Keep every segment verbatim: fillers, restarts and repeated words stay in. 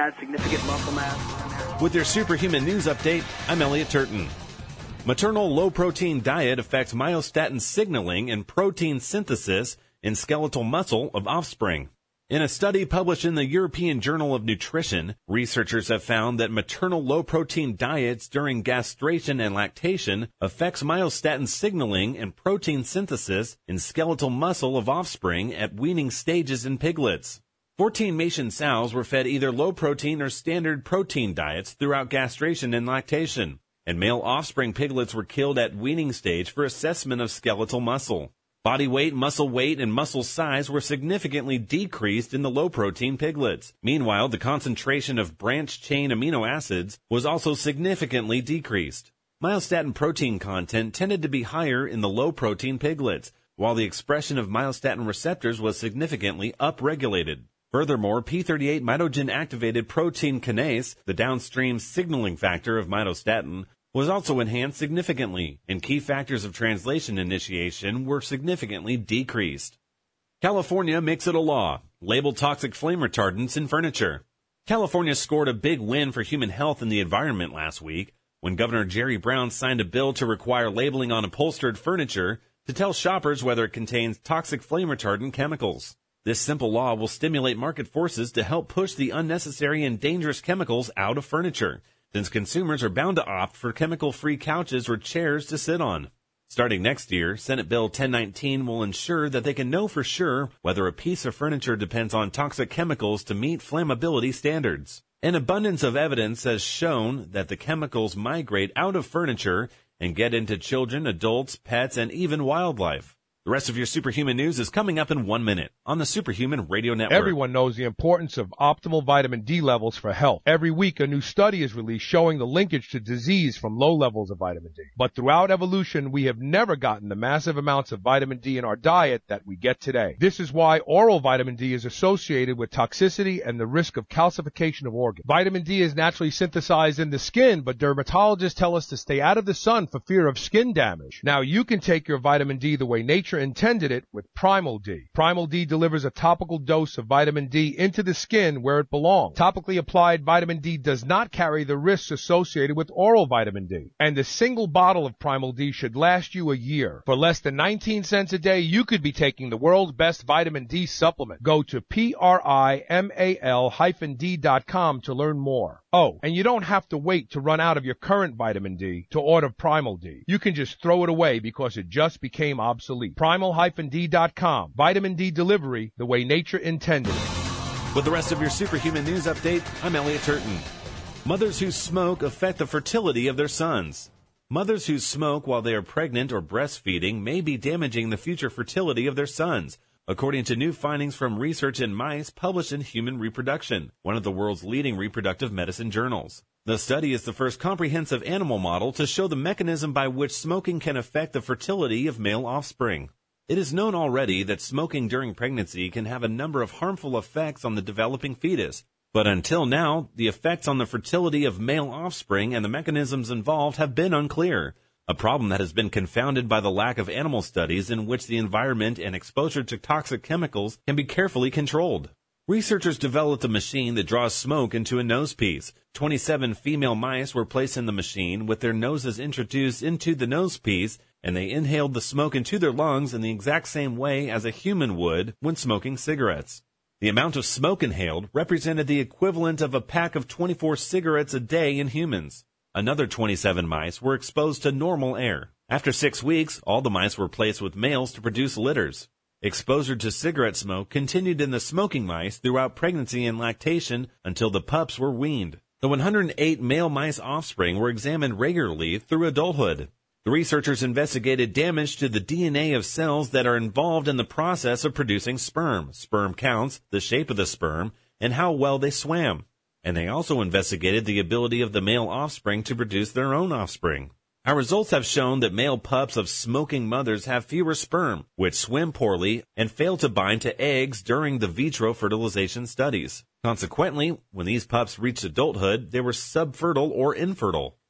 had significant muscle mass. With your Superhuman News Update, I'm Elliot Turton. Maternal low-protein diet affects myostatin signaling and protein synthesis in skeletal muscle of offspring. In a study published in the European Journal of Nutrition, researchers have found that maternal low-protein diets during castration and lactation affects myostatin signaling and protein synthesis in skeletal muscle of offspring at weaning stages in piglets. fourteen Mason sows were fed either low-protein or standard protein diets throughout castration and lactation, and male offspring piglets were killed at weaning stage for assessment of skeletal muscle. Body weight, muscle weight, and muscle size were significantly decreased in the low-protein piglets. Meanwhile, the concentration of branched-chain amino acids was also significantly decreased. Myostatin protein content tended to be higher in the low-protein piglets, while the expression of myostatin receptors was significantly upregulated. Furthermore, P thirty-eight mitogen-activated protein kinase, the downstream signaling factor of myostatin, was also enhanced significantly, and key factors of translation initiation were significantly decreased. California makes it a law. Label toxic flame retardants in furniture. California scored a big win for human health and the environment last week when Governor Jerry Brown signed a bill to require labeling on upholstered furniture to tell shoppers whether it contains toxic flame retardant chemicals. This simple law will stimulate market forces to help push the unnecessary and dangerous chemicals out of furniture, since consumers are bound to opt for chemical-free couches or chairs to sit on. Starting next year, Senate Bill ten nineteen will ensure that they can know for sure whether a piece of furniture depends on toxic chemicals to meet flammability standards. An abundance of evidence has shown that the chemicals migrate out of furniture and get into children, adults, pets, and even wildlife. The rest of your Superhuman News is coming up in one minute on the Superhuman Radio Network. Everyone knows the importance of optimal vitamin D levels for health. Every week, a new study is released showing the linkage to disease from low levels of vitamin D. But throughout evolution, we have never gotten the massive amounts of vitamin D in our diet that we get today. This is why oral vitamin D is associated with toxicity and the risk of calcification of organs. Vitamin D is naturally synthesized in the skin, but dermatologists tell us to stay out of the sun for fear of skin damage. Now, you can take your vitamin D the way nature intended it with Primal D. Primal D delivers a topical dose of vitamin D into the skin where it belongs. Topically applied vitamin D does not carry the risks associated with oral vitamin D. And a single bottle of Primal D should last you a year. For less than nineteen cents a day, you could be taking the world's best vitamin D supplement. Go to primal D dot com to learn more. Oh, and you don't have to wait to run out of your current vitamin D to order Primal D. You can just throw it away because it just became obsolete. primal D dot com. Vitamin D delivery the way nature intended it. With the rest of your Superhuman News Update, I'm Elliot Turton. Mothers who smoke affect the fertility of their sons. Mothers who smoke while they are pregnant or breastfeeding may be damaging the future fertility of their sons, according to new findings from research in mice published in Human Reproduction, one of the world's leading reproductive medicine journals. The study is the first comprehensive animal model to show the mechanism by which smoking can affect the fertility of male offspring. It is known already that smoking during pregnancy can have a number of harmful effects on the developing fetus, but until now, the effects on the fertility of male offspring and the mechanisms involved have been unclear, a problem that has been confounded by the lack of animal studies in which the environment and exposure to toxic chemicals can be carefully controlled. Researchers developed a machine that draws smoke into a nosepiece. twenty-seven female mice were placed in the machine with their noses introduced into the nosepiece, and they inhaled the smoke into their lungs in the exact same way as a human would when smoking cigarettes. The amount of smoke inhaled represented the equivalent of a pack of twenty-four cigarettes a day in humans. Another twenty-seven mice were exposed to normal air. After six weeks, all the mice were placed with males to produce litters. Exposure to cigarette smoke continued in the smoking mice throughout pregnancy and lactation until the pups were weaned. The one hundred eight male mice offspring were examined regularly through adulthood. The researchers investigated damage to the D N A of cells that are involved in the process of producing sperm, sperm counts, the shape of the sperm, and how well they swam. And they also investigated the ability of the male offspring to produce their own offspring. Our results have shown that male pups of smoking mothers have fewer sperm, which swim poorly and fail to bind to eggs during the vitro fertilization studies. Consequently, when these pups reached adulthood, they were subfertile or infertile.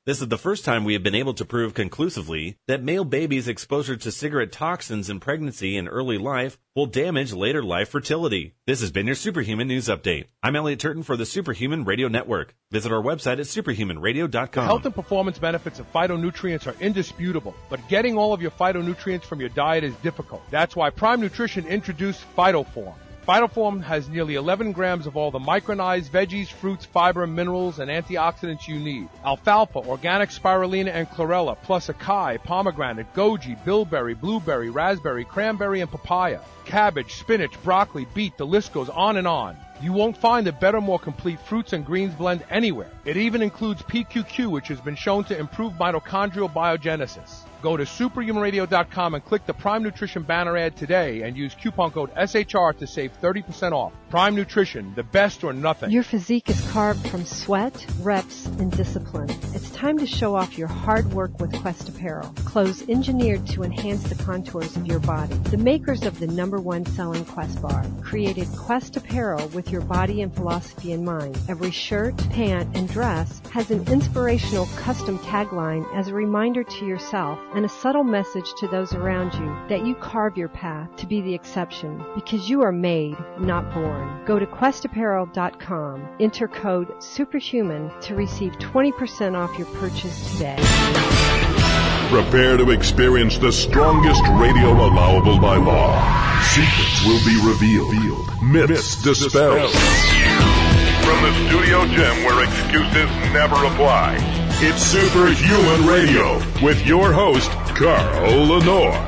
This is the first time we have been able to prove conclusively that male babies' exposure to cigarette toxins in pregnancy and early life will damage later life fertility. This has been your Superhuman News Update. I'm Elliot Turton for the Superhuman Radio Network. Visit our website at superhuman radio dot com. The health and performance benefits of phytonutrients are indisputable, but getting all of your phytonutrients from your diet is difficult. That's why Prime Nutrition introduced PhytoForm. PhytoForm has nearly eleven grams of all the micronized veggies, fruits, fiber, minerals, and antioxidants you need. Alfalfa, organic spirulina, and chlorella, plus acai, pomegranate, goji, bilberry, blueberry, raspberry, cranberry, and papaya. Cabbage, spinach, broccoli, beet, the list goes on and on. You won't find a better, more complete fruits and greens blend anywhere. It even includes P Q Q, which has been shown to improve mitochondrial biogenesis. Go to superhuman radio dot com and click the Prime Nutrition banner ad today and use coupon code S H R to save thirty percent off. Prime Nutrition, the best or nothing. Your physique is carved from sweat, reps, and discipline. It's time to show off your hard work with Quest Apparel. Clothes engineered to enhance the contours of your body. The makers of the number one selling Quest bar created Quest Apparel with your body and philosophy in mind. Every shirt, pant, and dress has an inspirational custom tagline as a reminder to yourself and a subtle message to those around you that you carve your path to be the exception because you are made, not born. Go to quest apparel dot com, enter code SUPERHUMAN to receive twenty percent off your purchase today. Prepare to experience the strongest radio allowable by law. Secrets will be revealed. Myths dispelled. From the studio gym where excuses never apply, it's Superhuman Radio with your host, Carl Lenore.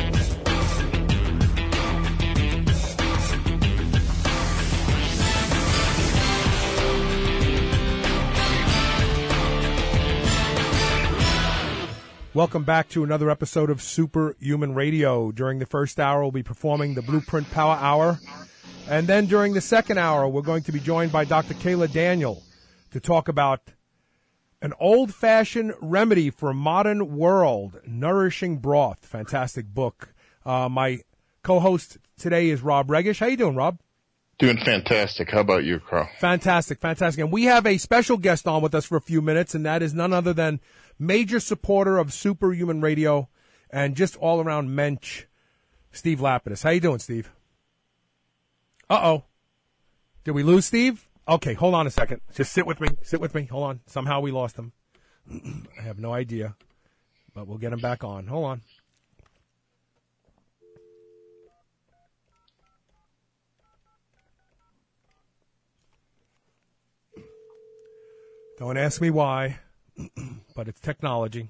Welcome back to another episode of Superhuman Radio. During the first hour, we'll be performing the Blueprint Power Hour. And then during the second hour, we're going to be joined by Doctor Kayla Daniel to talk about an old-fashioned remedy for a modern world, Nourishing Broth. Fantastic book. Uh, my co-host today is Rob Regish. How you doing, Rob? Doing fantastic. How about you, Carl? Fantastic, fantastic. And we have a special guest on with us for a few minutes, and that is none other than major supporter of Superhuman Radio and just all-around mensch, Steve Lapidus. How you doing, Steve? Uh-oh. Did we lose Steve? Okay, hold on a second. Just sit with me. Sit with me. Hold on. Somehow we lost him. I have no idea, but we'll get him back on. Hold on. Don't ask me why, but it's technology.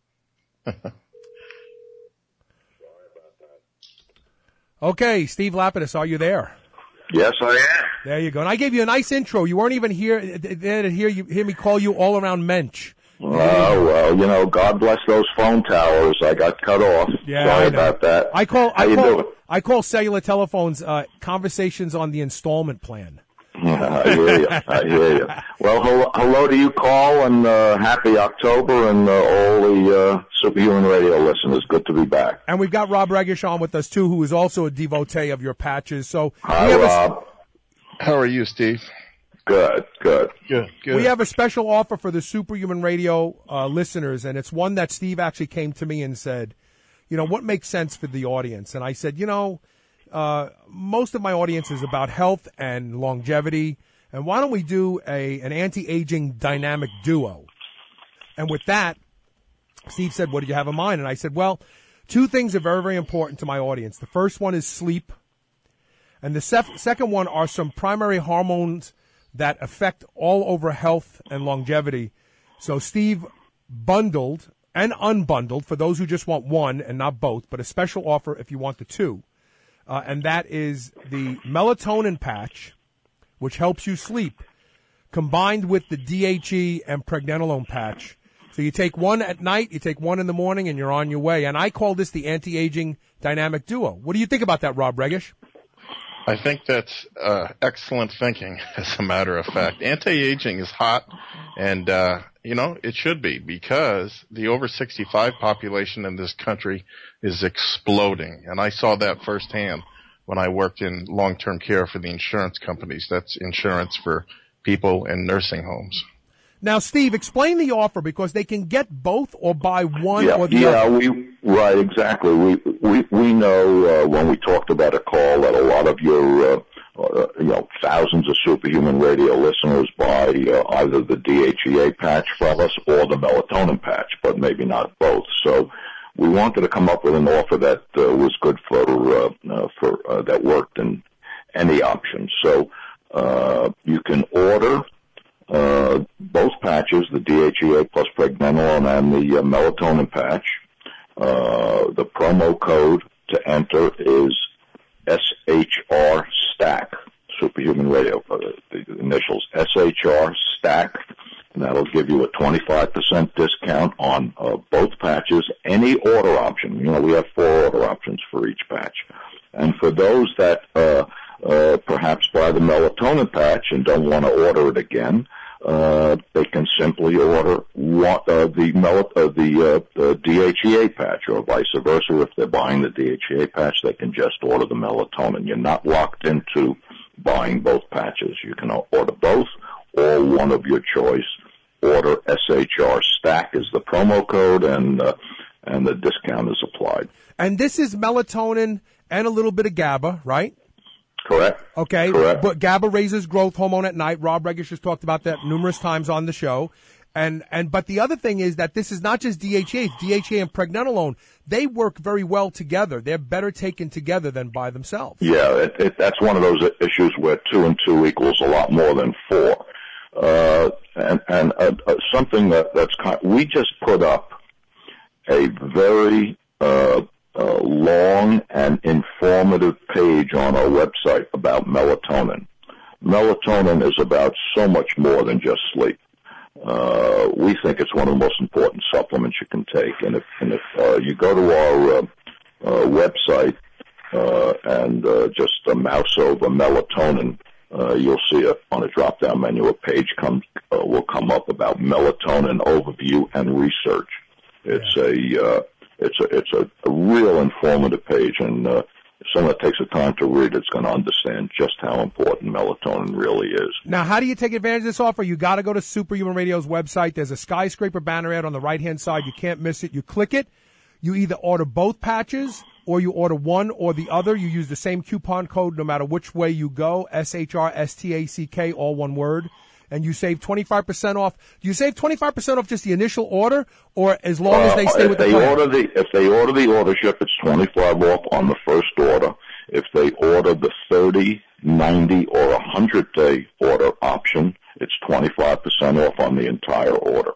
Okay, Steve Lapidus, are you there? Yes, I am. There you go. And I gave you a nice intro. You weren't even here there to hear you hear me call you all around mensch. Oh, well, you know, God bless those phone towers. I got cut off. Yeah, Sorry I know. about that. I call How I you call doing? I call cellular telephones uh, conversations on the installment plan. I hear you. I hear you. Well, hello, hello to you, Carl, and uh, happy October, and uh, all the uh, Superhuman Radio listeners. Good to be back. And we've got Rob Regish on with us too, who is also a devotee of your patches. So Hi, we have Rob. A, How are you, Steve? Good, good. Good, good. we have a special offer for the Superhuman Radio uh, listeners, and it's one that Steve actually came to me and said, you know, what makes sense for the audience? And I said, you know, uh, most of my audience is about health and longevity, and why don't we do a an anti-aging dynamic duo? And with that, Steve said, what do you have in mind? And I said, well, two things are very, very important to my audience. The first one is sleep, and the sef- second one are some primary hormones that affect all over health and longevity. So Steve bundled and unbundled for those who just want one and not both, but a special offer if you want the two. Uh, and that is the melatonin patch, which helps you sleep, combined with the D H E and pregnenolone patch. So you take one at night, you take one in the morning, and you're on your way. And I call this the anti-aging dynamic duo. What do you think about that, Rob Regish? I think that's uh, excellent thinking, as a matter of fact. Anti-aging is hot, and, uh, you know, it should be, because the over sixty-five population in this country is exploding. And I saw that firsthand when I worked in long-term care for the insurance companies. That's insurance for people in nursing homes. Now, Steve, explain the offer because they can get both or buy one yeah, or the yeah, other. Yeah, we right, exactly. We we we know uh, when we talked about a call that a lot of your uh, uh, you know thousands of Superhuman Radio listeners buy uh, either the D H E A patch from us or the melatonin patch, but maybe not both. So we wanted to come up with an offer that uh, was good for uh, uh, for uh, that worked in any option. So uh, you can order. Uh, both patches, the D H E A plus pregnenolone and the uh, melatonin patch. Uh, the promo code to enter is S H R STACK, Superhuman Radio, uh, the initials S H R STACK, and that'll give you a twenty-five percent discount on uh, both patches, any order option. You know, we have four order options for each patch. And for those that uh, uh, perhaps buy the melatonin patch and don't want to order it again, Uh, they can simply order one, uh, the mel- uh, the, uh, the D H E A patch, or vice versa. If they're buying the D H E A patch, they can just order the melatonin. You're not locked into buying both patches. You can order both or one of your choice. Order S H R STACK is the promo code, and uh, and the discount is applied. And this is melatonin and a little bit of GABA, right? Correct. Okay, Correct. But GABA raises growth hormone at night. Rob Regish has talked about that numerous times on the show. And, and, but the other thing is that this is not just D H E A, it's D H E A and pregnenolone. They work very well together. They're better taken together than by themselves. Yeah, it, it, that's one of those issues where two and two equals a lot more than four. Uh, and, and, uh, uh, something that, that's kind, we just put up a very, uh, Uh, long and informative page on our website about melatonin. Melatonin is about so much more than just sleep. Uh, we think it's one of the most important supplements you can take. And if, and if uh, you go to our uh, uh, website uh, and uh, just uh, mouse over melatonin, uh, you'll see it on a drop-down menu. A page comes uh, will come up about melatonin overview and research. It's yeah. a uh, It's a, it's a, a real informative page, and uh, if someone takes the time to read it, it's going to understand just how important melatonin really is. Now, how do you take advantage of this offer? You got to go to Superhuman Radio's website. There's a skyscraper banner ad on the right-hand side. You can't miss it. You click it. You either order both patches or you order one or the other. You use the same coupon code no matter which way you go, S H R S T A C K, all one word. And you save twenty-five percent off. Do you save twenty-five percent off just the initial order, or as long as they stay uh, with the they plan? Order the, if they order the ordership, it's twenty-five off on the first order. If they order the thirty, ninety, or one hundred day order option, it's twenty-five percent off on the entire order.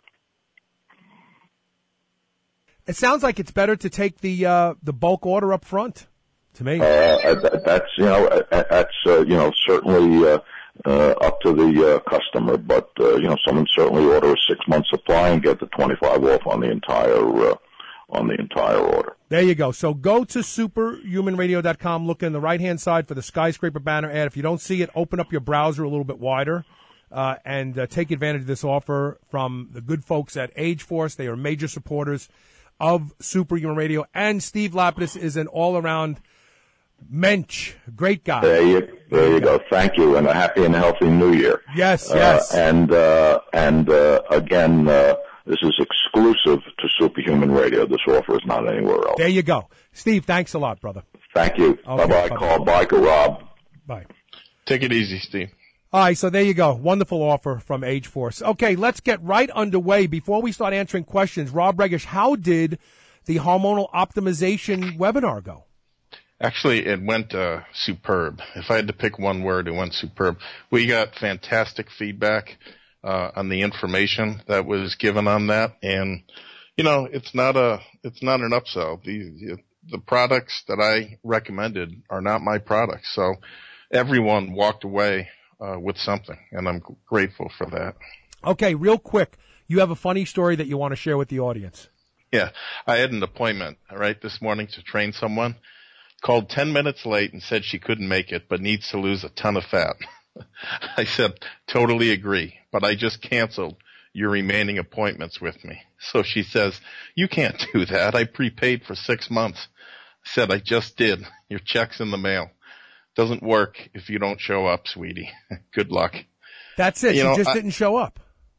It sounds like it's better to take the uh, the bulk order up front, to me. Uh, that's, you know, that's, uh, you know, certainly, uh, Uh, up to the uh, customer, but uh, you know, someone certainly order a six-month supply and get the twenty-five off on the entire uh, on the entire order. There you go. So go to superhuman radio dot com. Look in the right-hand side for the skyscraper banner ad. If you don't see it, open up your browser a little bit wider uh, and uh, take advantage of this offer from the good folks at Age Force. They are major supporters of Superhuman Radio, and Steve Lapidus is an all-around mensch, great guy. There you, there you go. Thank you, and a happy and healthy New Year. Yes, yes. Uh, and uh, and uh, again, uh, this is exclusive to Superhuman Radio. This offer is not anywhere else. There you go, Steve. Thanks a lot, brother. Thank you. Okay, bye bye. Call Biker Rob. Bye. Take it easy, Steve. All right, so there you go. Wonderful offer from Age Force. Okay, let's get right underway. Before we start answering questions, Rob Regish, how did the hormonal optimization webinar go? Actually, it went uh, superb. If I had to pick one word, it went superb. We got fantastic feedback uh, on the information that was given on that, and you know, it's not a it's not an upsell. The the products that I recommended are not my products, so everyone walked away uh, with something, and I'm grateful for that. Okay, real quick, you have a funny story that you want to share with the audience. Yeah, I had an appointment right this morning to train someone. Called ten minutes late and said she couldn't make it, but needs to lose a ton of fat. I said, totally agree, but I just canceled your remaining appointments with me. So she says, you can't do that. I prepaid for six months. I said, I just did. Your check's in the mail. Doesn't work if you don't show up, sweetie. Good luck. That's it. You she know, just I, didn't show up.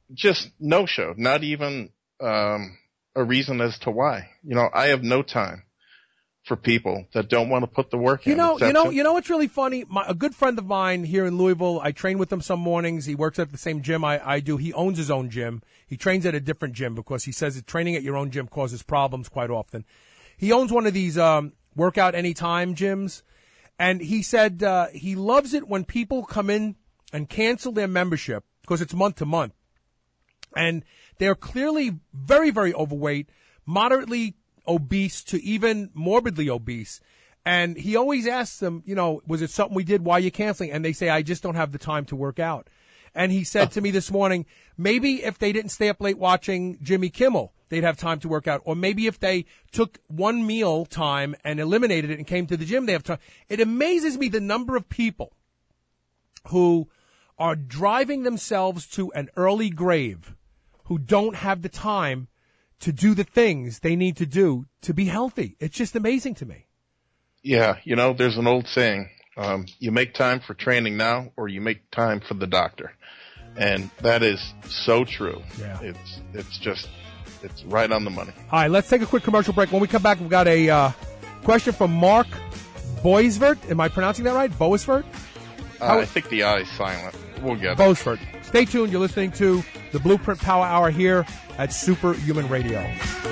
just no-show, not even um, a reason as to why. You know, I have no time for people that don't want to put the work you in. know, It's that you know, simple. you know what's really funny? My, a good friend of mine here in Louisville, I train with him some mornings. He works at the same gym I, I do. He owns his own gym. He trains at a different gym because he says that training at your own gym causes problems quite often. He owns one of these um, workout anytime gyms, and he said uh, he loves it when people come in and cancel their membership because it's month to month, and they're clearly very, very overweight, moderately obese to even morbidly obese. And he always asks them, you know, was it something we did? Why are you canceling? And they say, I just don't have the time to work out. And he said to me this morning, maybe if they didn't stay up late watching Jimmy Kimmel, they'd have time to work out. Or maybe if they took one meal time and eliminated it and came to the gym, they have time. It amazes me the number of people who are driving themselves to an early grave who don't have the time to do the things they need to do to be healthy. It's just amazing to me. Yeah, you know, there's an old saying, um, you make time for training now or you make time for the doctor. And that is so true. Yeah. It's it's just, it's right on the money. All right, let's take a quick commercial break. When we come back, we've got a uh, question from Mark Boisvert. Am I pronouncing that right? Boisvert? Uh, I think the I is silent. We'll get it. Boisvert. Stay tuned. You're listening to the Blueprint Power Hour here at Superhuman Radio.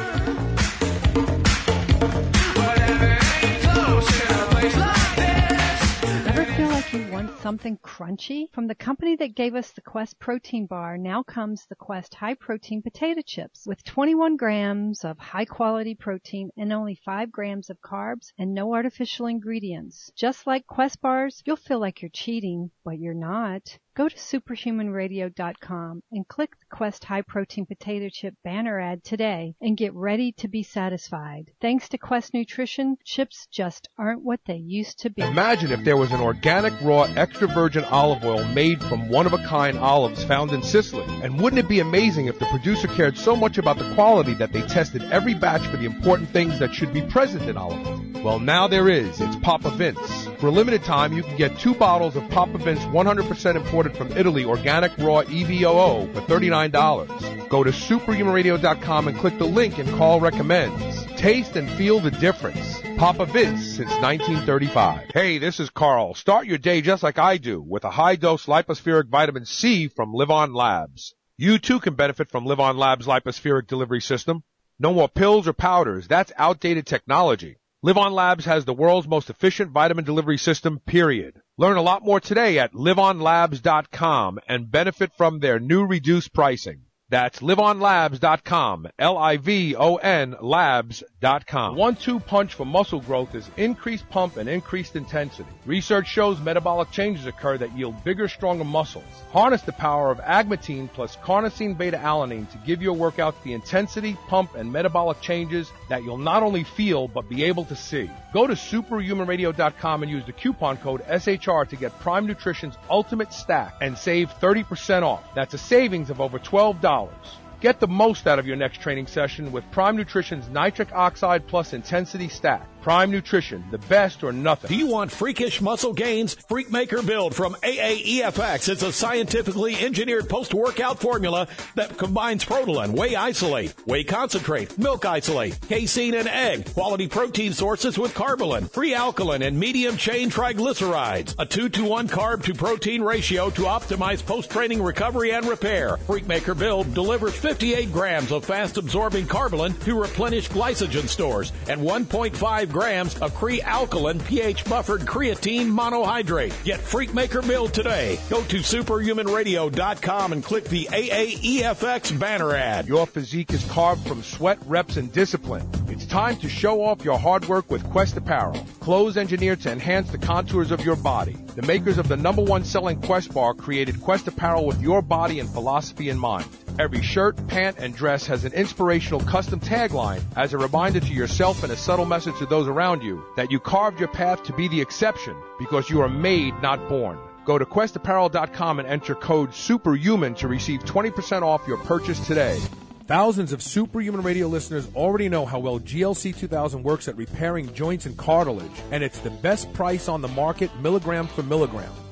Ever feel like you want something crunchy? From the company that gave us the Quest protein bar, now comes the Quest high protein potato chips with twenty-one grams of high quality protein and only five grams of carbs and no artificial ingredients. Just like Quest bars, you'll feel like you're cheating, but you're not. Go to superhuman radio dot com and click the Quest High Protein Potato Chip banner ad today and get ready to be satisfied. Thanks to Quest Nutrition, chips just aren't what they used to be. Imagine if there was an organic, raw, extra virgin olive oil made from one-of-a-kind olives found in Sicily. And wouldn't it be amazing if the producer cared so much about the quality that they tested every batch for the important things that should be present in olive oil? Well, now there is. It's Papa Vince. For a limited time, you can get two bottles of Papa Vince one hundred percent imported from Italy organic raw E V O O for thirty-nine dollars. Go to superhuman radio dot com and click the link and call recommends. Taste and feel the difference. Papa Vince since nineteen thirty-five. Hey, this is Carl. Start your day just like I do with a high-dose lipospheric vitamin C from Live On Labs. You too can benefit from Live On Labs' lipospheric delivery system. No more pills or powders. That's outdated technology. Live On Labs has the world's most efficient vitamin delivery system, period. Learn a lot more today at live on labs dot com and benefit from their new reduced pricing. That's live on labs dot com, L I V O N labs dot com. One two punch for muscle growth is increased pump and increased intensity. Research shows metabolic changes occur that yield bigger, stronger muscles. Harness the power of agmatine plus carnosine beta-alanine to give your workouts the intensity, pump, and metabolic changes that you'll not only feel but be able to see. Go to superhuman radio dot com and use the coupon code S H R to get Prime Nutrition's Ultimate Stack and save thirty percent off. That's a savings of over twelve dollars. Get the most out of your next training session with Prime Nutrition's Nitric Oxide Plus Intensity Stack. Prime Nutrition, the best or nothing. Do you want freakish muscle gains? Freakmaker Build from A A E F X is a scientifically engineered post-workout formula that combines protein, whey isolate, whey concentrate, milk isolate, casein, and egg, quality protein sources with carbolin, free alkaline, and medium-chain triglycerides. A two to one carb to protein ratio to optimize post-training recovery and repair. Freakmaker Build delivers fifty-eight grams of fast-absorbing carbolin to replenish glycogen stores and one point five grams of Cre-Alkaline pH-buffered creatine monohydrate. Get Freakmaker Build today. Go to superhuman radio dot com and click the A A E F X banner ad. Your physique is carved from sweat, reps, and discipline. It's time to show off your hard work with Quest Apparel. Clothes engineered to enhance the contours of your body. The makers of the number one selling Quest bar created Quest Apparel with your body and philosophy in mind. Every shirt, pant, and dress has an inspirational custom tagline as a reminder to yourself and a subtle message to those around you that you carved your path to be the exception because you are made, not born. Go to quest apparel dot com and enter code SUPERHUMAN to receive twenty percent off your purchase today. Thousands of Superhuman Radio listeners already know how well G L C two thousand works at repairing joints and cartilage, and it's the best price on the market, milligram for milligram.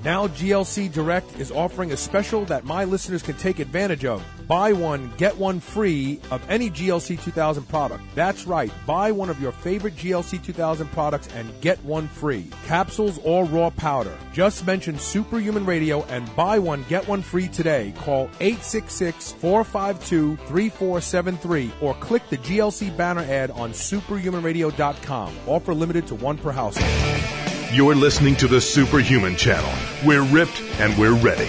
Now G L C Direct is offering a special that my listeners can take advantage of. Buy one, get one free of any G L C two thousand product. That's right. Buy one of your favorite G L C two thousand products and get one free. Capsules or raw powder. Just mention Superhuman Radio and buy one, get one free today. Call eight six six, four five two, three four seven three or click the G L C banner ad on superhuman radio dot com. Offer limited to one per household. You're listening to the Superhuman Channel. We're ripped and we're ready.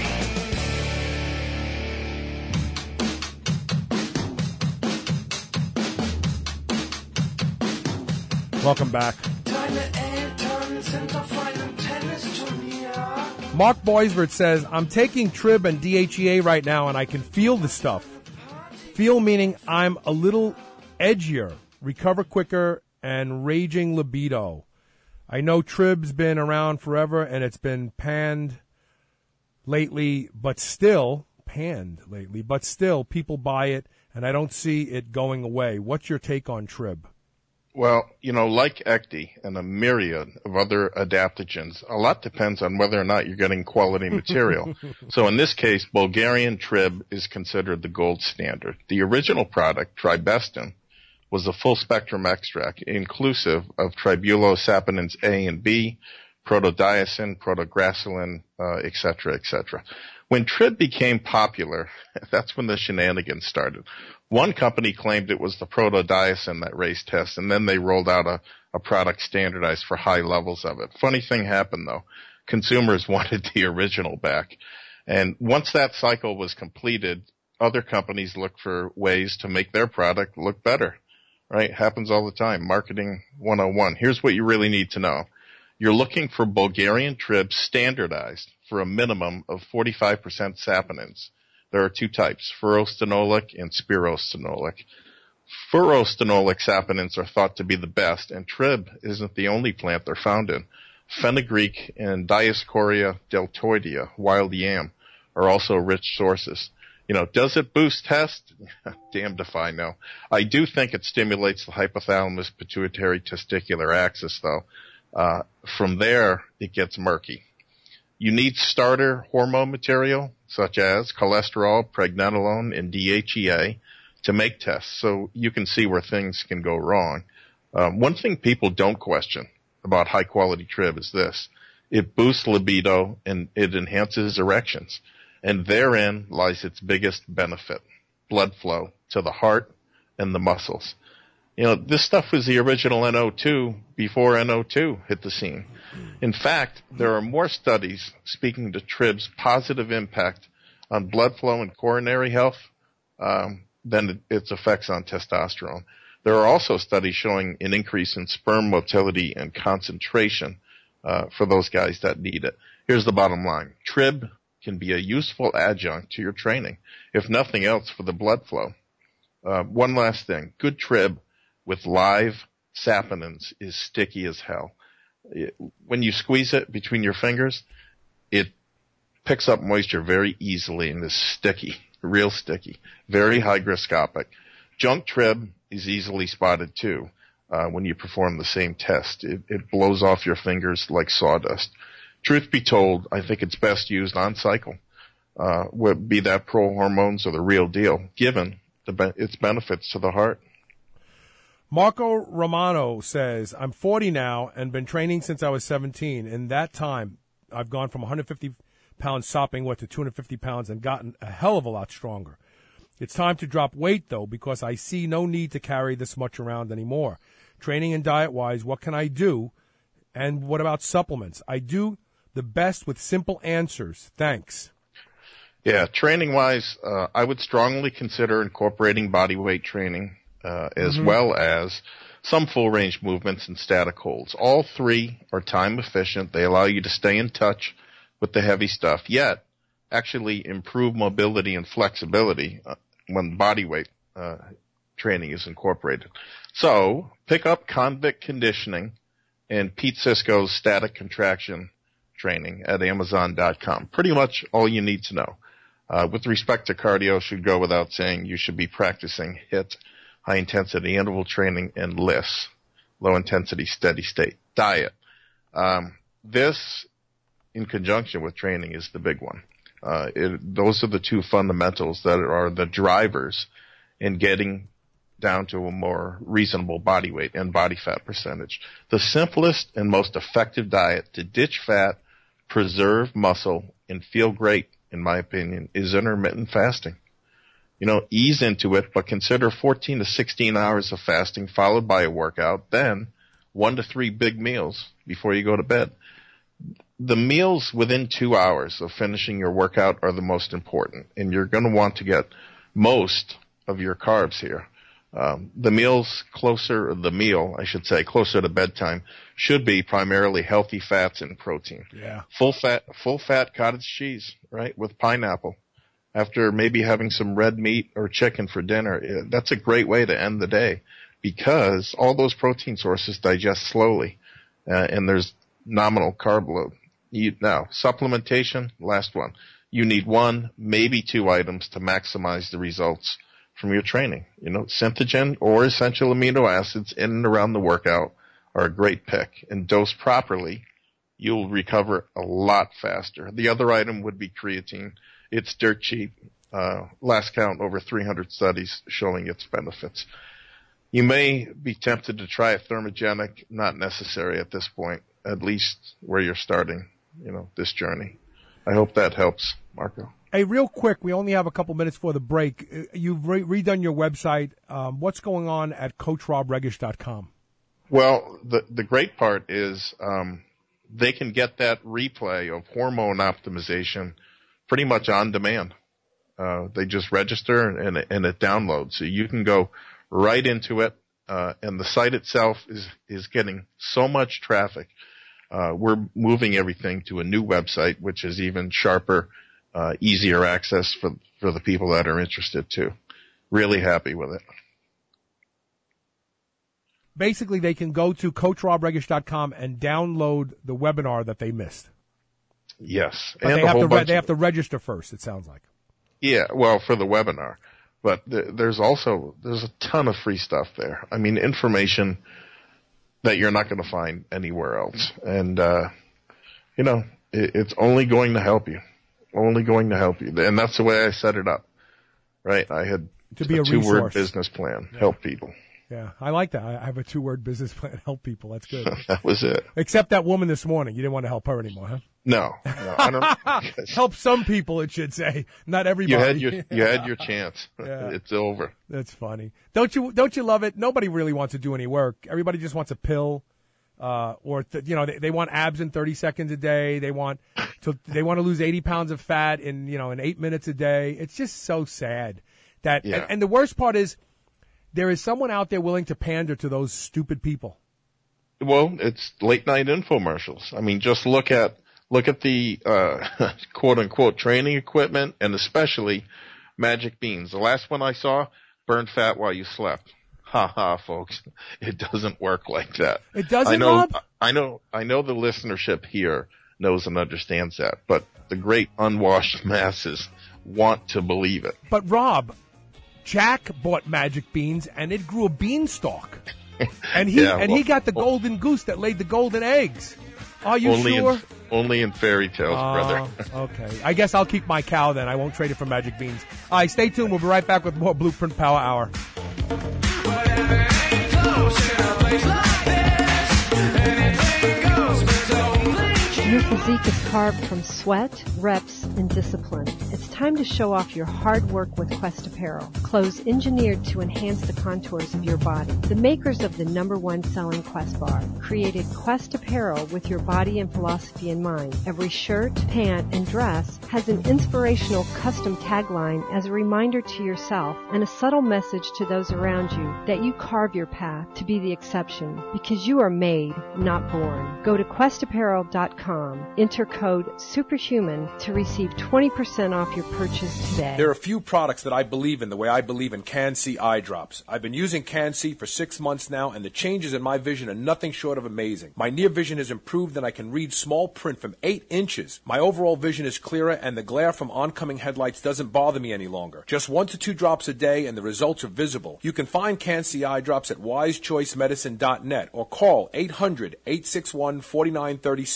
Welcome back. Mark Boisvert says, I'm taking Trib and D H E A right now and I can feel the stuff. Feel meaning I'm a little edgier, recover quicker, and raging libido. I know Trib's been around forever and it's been panned lately, but still, panned lately, but still people buy it and I don't see it going away. What's your take on Trib? Well, you know, like Ecti and a myriad of other adaptogens, a lot depends on whether or not you're getting quality material. So in this case, Bulgarian Trib is considered the gold standard. The original product, Tribestin, was a full-spectrum extract, inclusive of tribulosaponins A and B, protodiacin, protogracelin, uh, et cetera, et cetera. When Trib became popular, that's when the shenanigans started. One company claimed it was the protodiacin that raised tests, and then they rolled out a, a product standardized for high levels of it. Funny thing happened, though. Consumers wanted the original back. And once that cycle was completed, other companies looked for ways to make their product look better. Right? Happens all the time. Marketing one oh one. Here's what you really need to know. You're looking for Bulgarian Trib standardized for a minimum of forty-five percent saponins. There are two types, furostenolic and spirostenolic. Furostenolic saponins are thought to be the best, and Trib isn't the only plant they're found in. Fenugreek and Dioscorea deltoidea, wild yam, are also rich sources. You know, does it boost test? Damned if I know. I do think it stimulates the hypothalamus pituitary testicular axis, though. Uh, from there, it gets murky. You need starter hormone material, such as cholesterol, pregnenolone, and D H E A, to make tests, so you can see where things can go wrong. Um, one thing people don't question about high-quality Trib is this. It boosts libido, and it enhances erections. And therein lies its biggest benefit, blood flow to the heart and the muscles. You know, this stuff was the original N O two before N O two hit the scene. In fact, there are more studies speaking to Trib's positive impact on blood flow and coronary health um, than its effects on testosterone. There are also studies showing an increase in sperm motility and concentration uh, for those guys that need it. Here's the bottom line. Trib can be a useful adjunct to your training, if nothing else for the blood flow. Uh, one last thing. Good Trib with live saponins is sticky as hell. It, when you squeeze it between your fingers, it picks up moisture very easily and is sticky, real sticky, very hygroscopic. Junk Trib is easily spotted too uh, when you perform the same test. It, it blows off your fingers like sawdust. Truth be told, I think it's best used on cycle, uh, be that pro hormones or the real deal, given the be- its benefits to the heart. Marco Romano says, I'm forty now and been training since I was seventeen. In that time, I've gone from one hundred fifty pounds sopping wet to two hundred fifty pounds and gotten a hell of a lot stronger. It's time to drop weight, though, because I see no need to carry this much around anymore. Training and diet-wise, what can I do? And what about supplements? I do the best with simple answers. Thanks. Yeah, training-wise, uh, I would strongly consider incorporating body weight training uh, as mm-hmm. well as some full-range movements and static holds. All three are time-efficient. They allow you to stay in touch with the heavy stuff, yet actually improve mobility and flexibility uh, when body weight uh, training is incorporated. So pick up Convict Conditioning and Pete Sisko's Static Contraction training at amazon dot com. Pretty much all you need to know. Uh, with respect to cardio, should go without saying, you should be practicing HIIT, high-intensity interval training, and L I S, low-intensity steady-state diet. Um, this in conjunction with training is the big one. Uh, it, those are the two fundamentals that are the drivers in getting down to a more reasonable body weight and body fat percentage. The simplest and most effective diet to ditch fat, preserve muscle, and feel great, in my opinion, is intermittent fasting. You know, ease into it, but consider fourteen to sixteen hours of fasting followed by a workout, then one to three big meals before you go to bed. The meals within two hours of finishing your workout are the most important, and you're going to want to get most of your carbs here. Um, the meals closer, the meal, I should say, closer to bedtime should be primarily healthy fats and protein. Yeah. Full fat, full fat cottage cheese, right, with pineapple. After maybe having some red meat or chicken for dinner, that's a great way to end the day because all those protein sources digest slowly, uh, and there's nominal carb load. You, now, supplementation, last one. You need one, maybe two items to maximize the results from your training. You know, Synthogen or essential amino acids in and around the workout are a great pick. And dosed properly, you'll recover a lot faster. The other item would be creatine. It's dirt cheap. Uh, last count, over three hundred studies showing its benefits. You may be tempted to try a thermogenic, not necessary at this point, at least where you're starting, you know, this journey. I hope that helps, Marco. Hey, real quick, we only have a couple minutes for the break. You've re- redone your website. Um, what's going on at coach rob regish dot com? Well, the the great part is um, they can get that replay of hormone optimization pretty much on demand. Uh, they just register and, and it downloads. So you can go right into it, uh, and the site itself is, is getting so much traffic. Uh, we're moving everything to a new website, which is even sharper, uh, easier access for, for the people that are interested too. Really happy with it. Basically, they can go to coach rob regish dot com and download the webinar that they missed. Yes. But and they a have whole to re- bunch they of- have to register first, it sounds like. Yeah, well, for the webinar. But th- there's also, there's a ton of free stuff there. I mean, information that you're not going to find anywhere else. And, uh, you know, it, it's only going to help you. Only going to help you. And that's the way I set it up. Right? I had To be a two-word resource. business plan. Yeah. Help people. Yeah, I like that. I have a two-word business plan, help people. That's good. That was it. Except that woman this morning. You didn't want to help her anymore, huh? No. No, I don't. Help some people, it should say. Not everybody. You had your, you had your chance. Yeah. It's over. That's funny. Don't you, don't you love it? Nobody really wants to do any work. Everybody just wants a pill. Uh, or, th- you know, they, they want abs in thirty seconds a day. They want to, they want to lose eighty pounds of fat in, you know, in eight minutes a day. It's just so sad that, Yeah. and, and the worst part is there is someone out there willing to pander to those stupid people. Well, it's late night infomercials. I mean, just look at, look at the, uh, quote unquote training equipment and especially Magic Beans. The last one I saw, burn fat while you slept. Ha ha, folks. It doesn't work like that. It doesn't, I know, Rob? I know, I know the listenership here knows and understands that, but the great unwashed masses want to believe it. But Rob, Jack bought Magic Beans and it grew a beanstalk. And he, Yeah, and well, he got the golden goose that laid the golden eggs. Are you only sure? In, only in fairy tales, Oh, brother. Okay. I guess I'll keep my cow then. I won't trade it for Magic Beans. All right, stay tuned. We'll be right back with more Blueprint Power Hour. Your physique is carved from sweat, reps, and discipline. It's time to show off your hard work with Quest Apparel. Clothes engineered to enhance the contours of your body. The makers of the number one selling Quest bar created Quest Apparel with your body and philosophy in mind. Every shirt, pant, and dress has an inspirational custom tagline as a reminder to yourself and a subtle message to those around you that you carve your path to be the exception because you are made, not born. Go to quest apparel dot com. Enter code SUPERHUMAN to receive twenty percent off your purchase today. There are a few products that I believe in the way I believe in Can-C eye drops. I've been using Can-C for six months now, and the changes in my vision are nothing short of amazing. My near vision has improved, and I can read small print from eight inches. My overall vision is clearer, and the glare from oncoming headlights doesn't bother me any longer. Just one to two drops a day, and the results are visible. You can find Can-C eye drops at wise choice medicine dot net or call eight hundred, eight six one, four nine three six. That's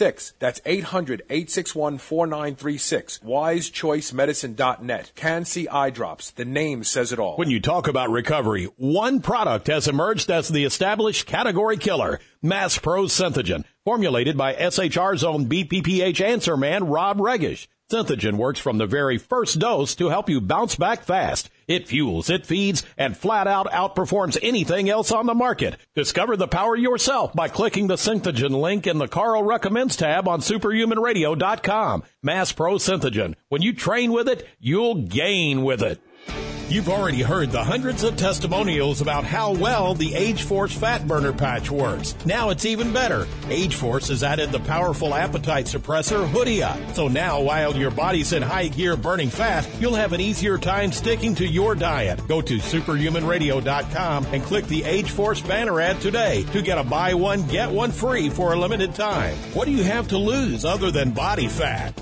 That's eight hundred, eight six one, four nine three six. wise choice medicine dot net. Can-C Eye Drops. The name says it all. When you talk about recovery, one product has emerged as the established category killer, Mass Pro Synthogen, formulated by S H R's own B P P H answer man, Rob Regish. Synthogen works from the very first dose to help you bounce back fast. It fuels, it feeds, and flat out outperforms anything else on the market. Discover the power yourself by clicking the Synthogen link in the Carl Recommends tab on superhuman radio dot com. Mass Pro Synthogen. When you train with it, you'll gain with it. You've already heard the hundreds of testimonials about how well the Age Force Fat Burner Patch works. Now it's even better. Age Force has added the powerful appetite suppressor Hoodia. So now, while your body's in high gear burning fat, you'll have an easier time sticking to your diet. Go to superhuman radio dot com and click the Age Force banner ad today to get a buy one, get one free for a limited time. What do you have to lose other than body fat?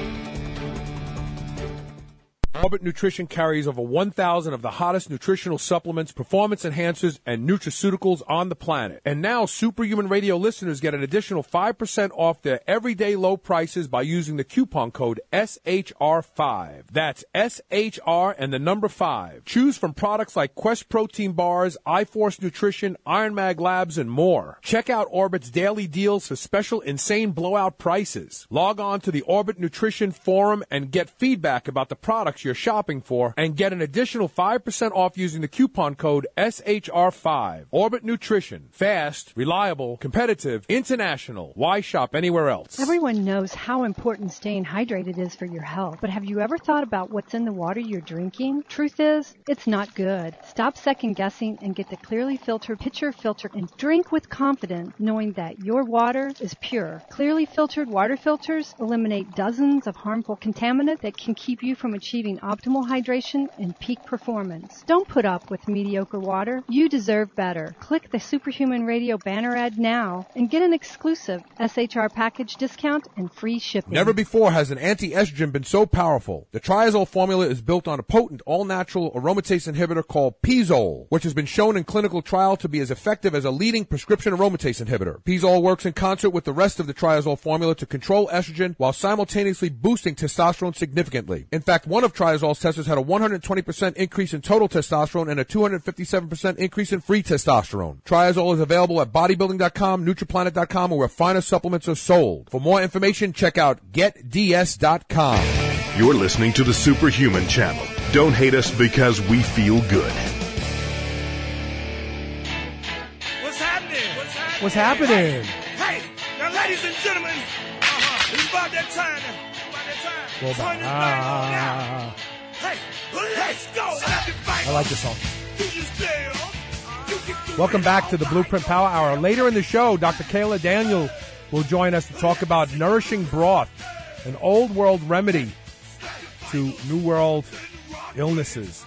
Orbit Nutrition carries over one thousand of the hottest nutritional supplements, performance enhancers, and nutraceuticals on the planet. And now Superhuman Radio listeners get an additional five percent off their everyday low prices by using the coupon code S H R five. That's S H R and the number five. Choose from products like Quest Protein Bars, iForce Nutrition, Iron Mag Labs, and more. Check out Orbit's daily deals for special insane blowout prices. Log on to the Orbit Nutrition Forum and get feedback about the products you're shopping for and get an additional five percent off using the coupon code S H R five. Orbit Nutrition. Fast, reliable, competitive, international. Why shop anywhere else? Everyone knows how important staying hydrated is for your health, but have you ever thought about what's in the water you're drinking? Truth is, it's not good. Stop second guessing and get the clearly filtered pitcher filter and drink with confidence knowing that your water is pure. Clearly filtered water filters eliminate dozens of harmful contaminants that can keep you from achieving optimal hydration and peak performance. Don't put up with mediocre water. You deserve better. Click the Superhuman Radio banner ad now and get an exclusive S H R package discount and free shipping. Never before has an anti-estrogen been so powerful. The Triazole formula is built on a potent all-natural aromatase inhibitor called Pizole, which has been shown in clinical trial to be as effective as a leading prescription aromatase inhibitor. Pizole works in concert with the rest of the Triazole formula to control estrogen while simultaneously boosting testosterone significantly. In fact, one of Triazole's testers had a one hundred twenty percent increase in total testosterone and a two hundred fifty-seven percent increase in free testosterone. Triazole is available at bodybuilding dot com, Nutriplanet dot com, or where finer supplements are sold. For more information, check out get D S dot com. You're listening to the Superhuman Channel. Don't hate us because we feel good. What's happening? What's happening? What's happening? Hey, now, ladies and gentlemen, uh-huh, it's about that time. About that time. Well, Turn this ah. thing on now. Hey, let's go. I like this song. You still? Welcome back to the Blueprint Power Hour. Later in the show, Doctor Kayla Daniel will join us to talk about nourishing broth, an old world remedy to new world illnesses.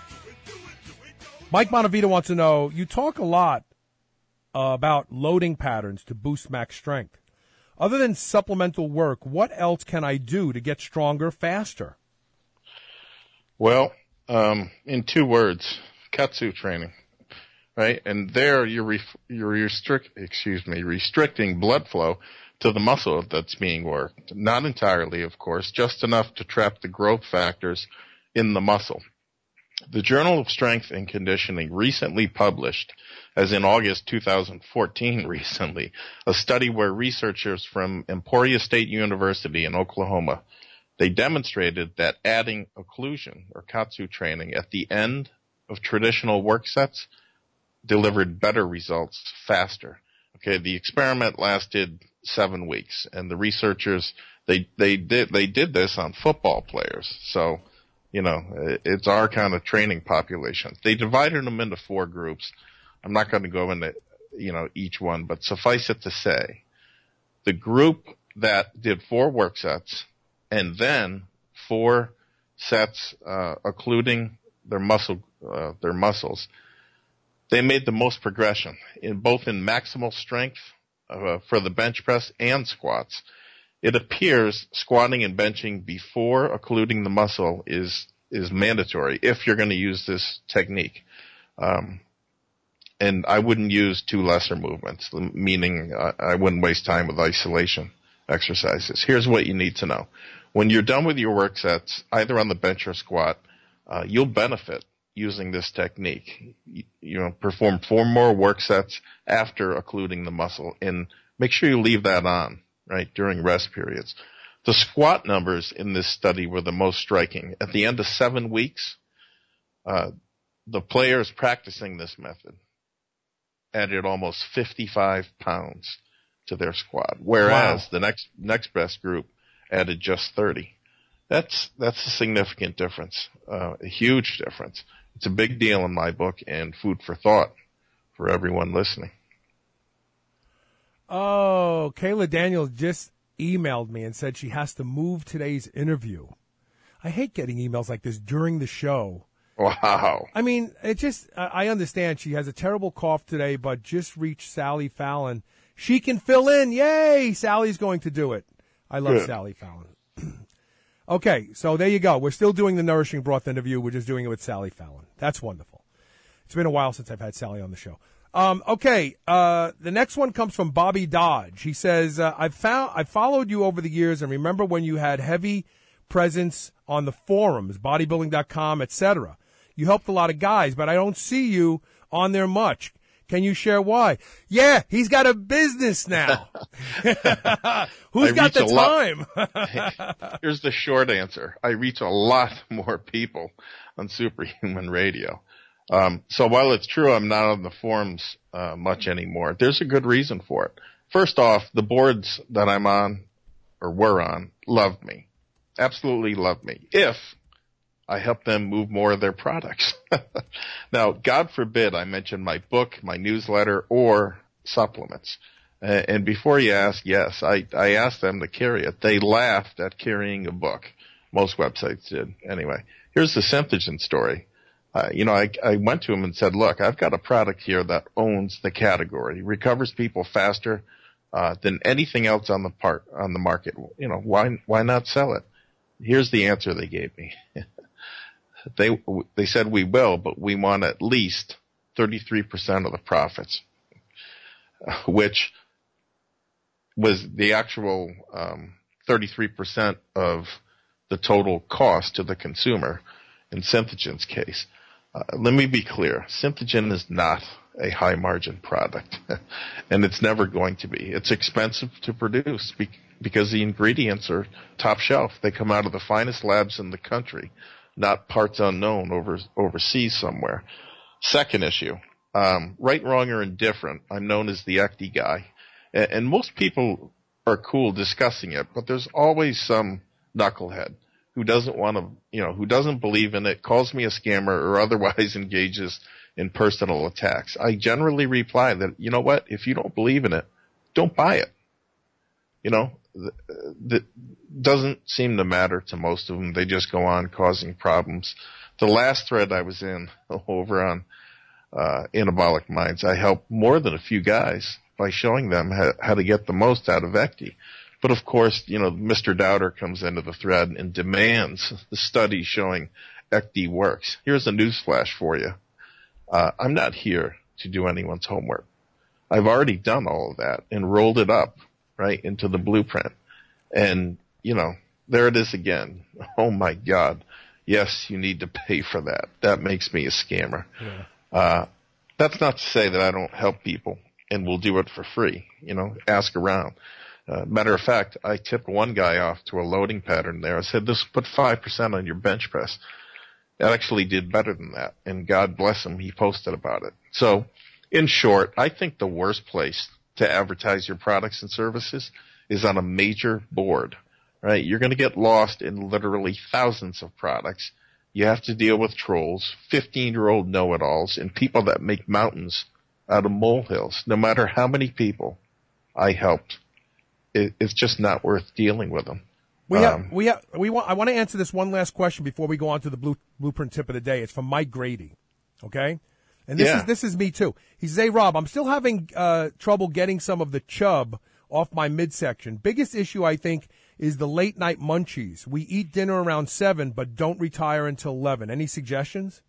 Mike Bonavita wants to know, you talk a lot uh, about loading patterns to boost max strength. Other than supplemental work, what else can I do to get stronger faster? Well, um, in two words, katsu training, right? And there you're ref- you're restrict, excuse me, restricting blood flow to the muscle that's being worked. Not entirely, of course, just enough to trap the growth factors in the muscle. The Journal of Strength and Conditioning recently published, as in August two thousand fourteen recently, a study where researchers from Emporia State University in Oklahoma, they demonstrated that adding occlusion or katsu training at the end of traditional work sets delivered better results faster. Okay, the experiment lasted seven weeks, and the researchers they they did they did this on football players. So, you know, it's our kind of training population. They divided them into four groups. I'm not going to go into, you know, each one, but suffice it to say, the group that did four work sets and then four sets uh, occluding their muscle uh, their muscles, they made the most progression in both in maximal strength uh, for the bench press and squats. It appears squatting and benching before occluding the muscle is is mandatory if you're going to use this technique. Um, and I wouldn't use two lesser movements, meaning uh, I wouldn't waste time with isolation exercises. Here's what you need to know. When you're done with your work sets, either on the bench or squat, uh, you'll benefit using this technique. You, you know, perform four more work sets after occluding the muscle, and make sure you leave that on, right, during rest periods. The squat numbers in this study were the most striking. At the end of seven weeks, uh, the players practicing this method added almost fifty-five pounds to their squat, whereas wow. the next next best group added just thirty. That's that's a significant difference, uh, a huge difference. It's a big deal in my book and food for thought for everyone listening. Oh, Kayla Daniels just emailed me and said she has to move today's interview. I hate getting emails like this during the show. Wow. I mean, it just, I understand she has a terrible cough today, but just reached Sally Fallon. She can fill in. Yay! Sally's going to do it. I love Good. Sally Fallon. Okay, so there you go. We're still doing the Nourishing Broth interview. We're just doing it with Sally Fallon. That's wonderful. It's been a while since I've had Sally on the show. Um, okay, uh, the next one comes from Bobby Dodge. He says, uh, I've found, I've followed you over the years and remember when you had heavy presence on the forums, bodybuilding dot com, et cetera. You helped a lot of guys, but I don't see you on there much. Can you share why? Yeah, he's got a business now. Who's got the time? Here's the short answer. I reach a lot more people on Superhuman Radio. Um, so while it's true I'm not on the forums uh, much anymore, there's a good reason for it. First off, the boards that I'm on, or were on, loved me. Absolutely loved me. If I help them move more of their products. Now, God forbid I mention my book, my newsletter, or supplements. Uh, and before you ask, yes, I, I asked them to carry it. They laughed at carrying a book. Most websites did. Anyway, here's the Synthogen story. Uh, you know, I, I went to him and said, look, I've got a product here that owns the category, recovers people faster uh, than anything else on the part on the market. You know, why why not sell it? Here's the answer they gave me. They they said we will, but we want at least thirty-three percent of the profits, which was the actual um, thirty-three percent of the total cost to the consumer in Synthogen's case. Uh, let me be clear. Synthogen is not a high-margin product, and it's never going to be. It's expensive to produce be- because the ingredients are top shelf. They come out of the finest labs in the country, not parts unknown over overseas somewhere. Second issue, um, right, wrong, or indifferent. I'm known as the Ecti guy, and, and most people are cool discussing it, but there's always some knucklehead who doesn't want to, you know, who doesn't believe in it, calls me a scammer, or otherwise engages in personal attacks. I generally reply that, you know what, if you don't believe in it, don't buy it. You know, that doesn't seem to matter to most of them. They just go on causing problems. The last thread I was in over on uh, Anabolic Minds, I helped more than a few guys by showing them how, how to get the most out of Ecti. But of course, you know, Mister Doubter comes into the thread and demands the study showing Ecti works. Here's a newsflash for you. Uh, I'm not here to do anyone's homework. I've already done all of that and rolled it up right into the blueprint. And, you know, there it is again. Oh my God. Yes, you need to pay for that. That makes me a scammer. Yeah. Uh, that's not to say that I don't help people and will do it for free. You know, ask around. Uh, matter of fact, I tipped one guy off to a loading pattern there. I said, this put five percent on your bench press. That actually did better than that. And God bless him, he posted about it. So, in short, I think the worst place to advertise your products and services is on a major board, right? You're going to get lost in literally thousands of products. You have to deal with trolls, fifteen-year-old know-it-alls, and people that make mountains out of molehills. No matter how many people I helped, it, it's just not worth dealing with them. We have, um, we have, we want, I want to answer this one last question before we go on to the blue, blueprint tip of the day. It's from Mike Grady. Okay. And this yeah. is, this is me too. He says, hey, Rob, I'm still having, uh, trouble getting some of the chub off my midsection. Biggest issue, I think, is the late night munchies. We eat dinner around seven, but don't retire until eleven. Any suggestions?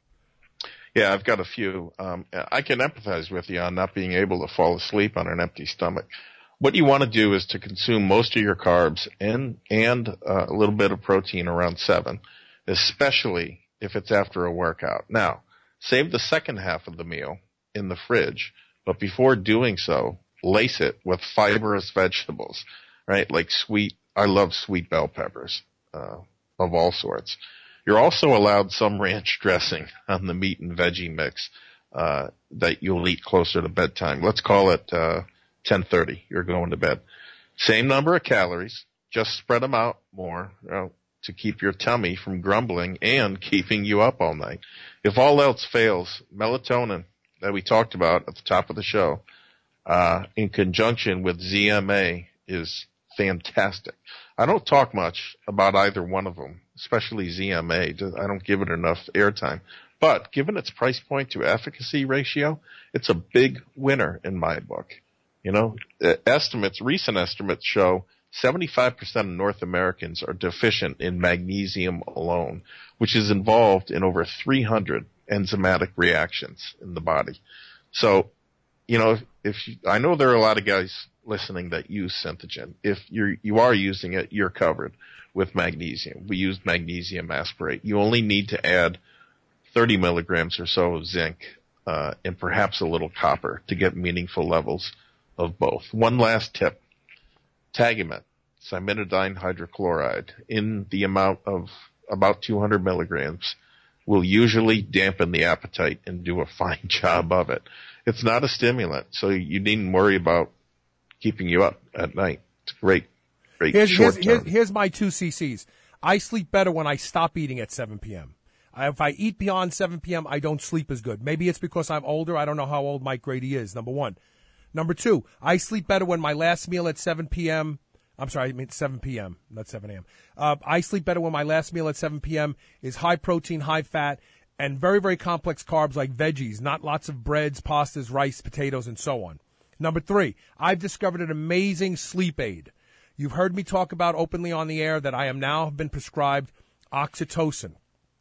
Yeah, I've got a few. Um, I can empathize with you on not being able to fall asleep on an empty stomach. what you want to do is to consume most of your carbs and and uh, a little bit of protein around seven, especially if it's after a workout. Now, save the second half of the meal in the fridge, but before doing so, lace it with fibrous vegetables, right? Like sweet, I love sweet bell peppers uh, of all sorts. You're also allowed some ranch dressing on the meat and veggie mix uh, that you'll eat closer to bedtime. Let's call it uh, ten thirty. You're going to bed. Same number of calories, just spread them out more, you know, to keep your tummy from grumbling and keeping you up all night. If all else fails, melatonin that we talked about at the top of the show, uh, in conjunction with Z M A, is fantastic. I don't talk much about either one of them, especially Z M A. I don't give it enough airtime. But given its price point to efficacy ratio, it's a big winner in my book. You know, estimates, recent estimates show seventy-five percent of North Americans are deficient in magnesium alone, which is involved in over three hundred enzymatic reactions in the body. So, you know, if, if you, I know there are a lot of guys listening that use Synthogen. If you're, you are using it, you're covered with magnesium. We use magnesium aspartate. You only need to add thirty milligrams or so of zinc, uh, and perhaps a little copper to get meaningful levels of both. One last tip. Tagamet, cimetidine hydrochloride, in the amount of about two hundred milligrams, will usually dampen the appetite and do a fine job of it. It's not a stimulant, so you needn't worry about keeping you up at night. It's great, great here's, short here's, term. Here's, here's my two C Cs. I sleep better when I stop eating at seven p.m. If I eat beyond seven p.m., I don't sleep as good. Maybe it's because I'm older. I don't know how old Mike Grady is, number one. Number two, I sleep better when my last meal at seven p.m. I'm sorry, I mean seven p.m., not seven a.m. Uh, I sleep better when my last meal at seven p.m. is high protein, high fat, and very, very complex carbs like veggies, not lots of breads, pastas, rice, potatoes, and so on. Number three, I've discovered an amazing sleep aid. You've heard me talk about openly on the air that I am now been prescribed oxytocin.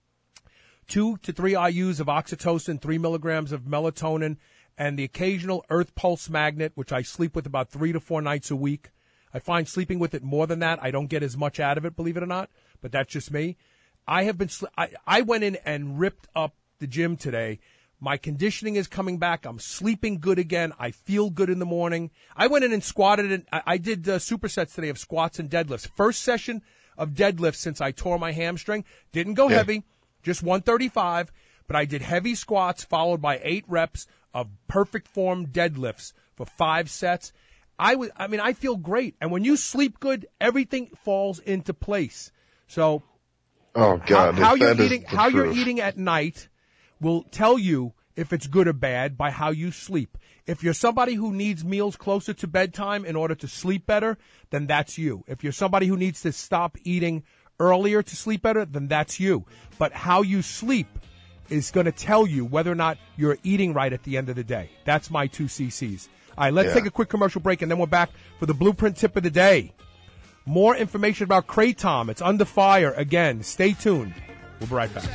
Two to three I U's of oxytocin, three milligrams of melatonin, and the occasional Earth Pulse magnet, which I sleep with about three to four nights a week. I find sleeping with it more than that, I don't get as much out of it, believe it or not, but that's just me. I have been, sl- I, I went in and ripped up the gym today. My conditioning is coming back. I'm sleeping good again. I feel good in the morning. I went in and squatted, and I, I did uh, supersets today of squats and deadlifts. First session of deadlifts since I tore my hamstring. Didn't go Yeah. heavy, just one thirty-five, but I did heavy squats followed by eight reps of perfect form deadlifts for five sets. I was, I mean, I feel great. And when you sleep good, everything falls into place. So, Oh God, how, how if you're that is eating, the how you're truth. eating at night will tell you if it's good or bad by how you sleep. If you're somebody who needs meals closer to bedtime in order to sleep better, then that's you. If you're somebody who needs to stop eating earlier to sleep better, then that's you. But how you sleep is going to tell you whether or not you're eating right at the end of the day. That's my two C Cs. All right, let's Yeah. take a quick commercial break, and then we're back for the Blueprint Tip of the Day. More information about Kratom. It's under fire again. Stay tuned. We'll be right back.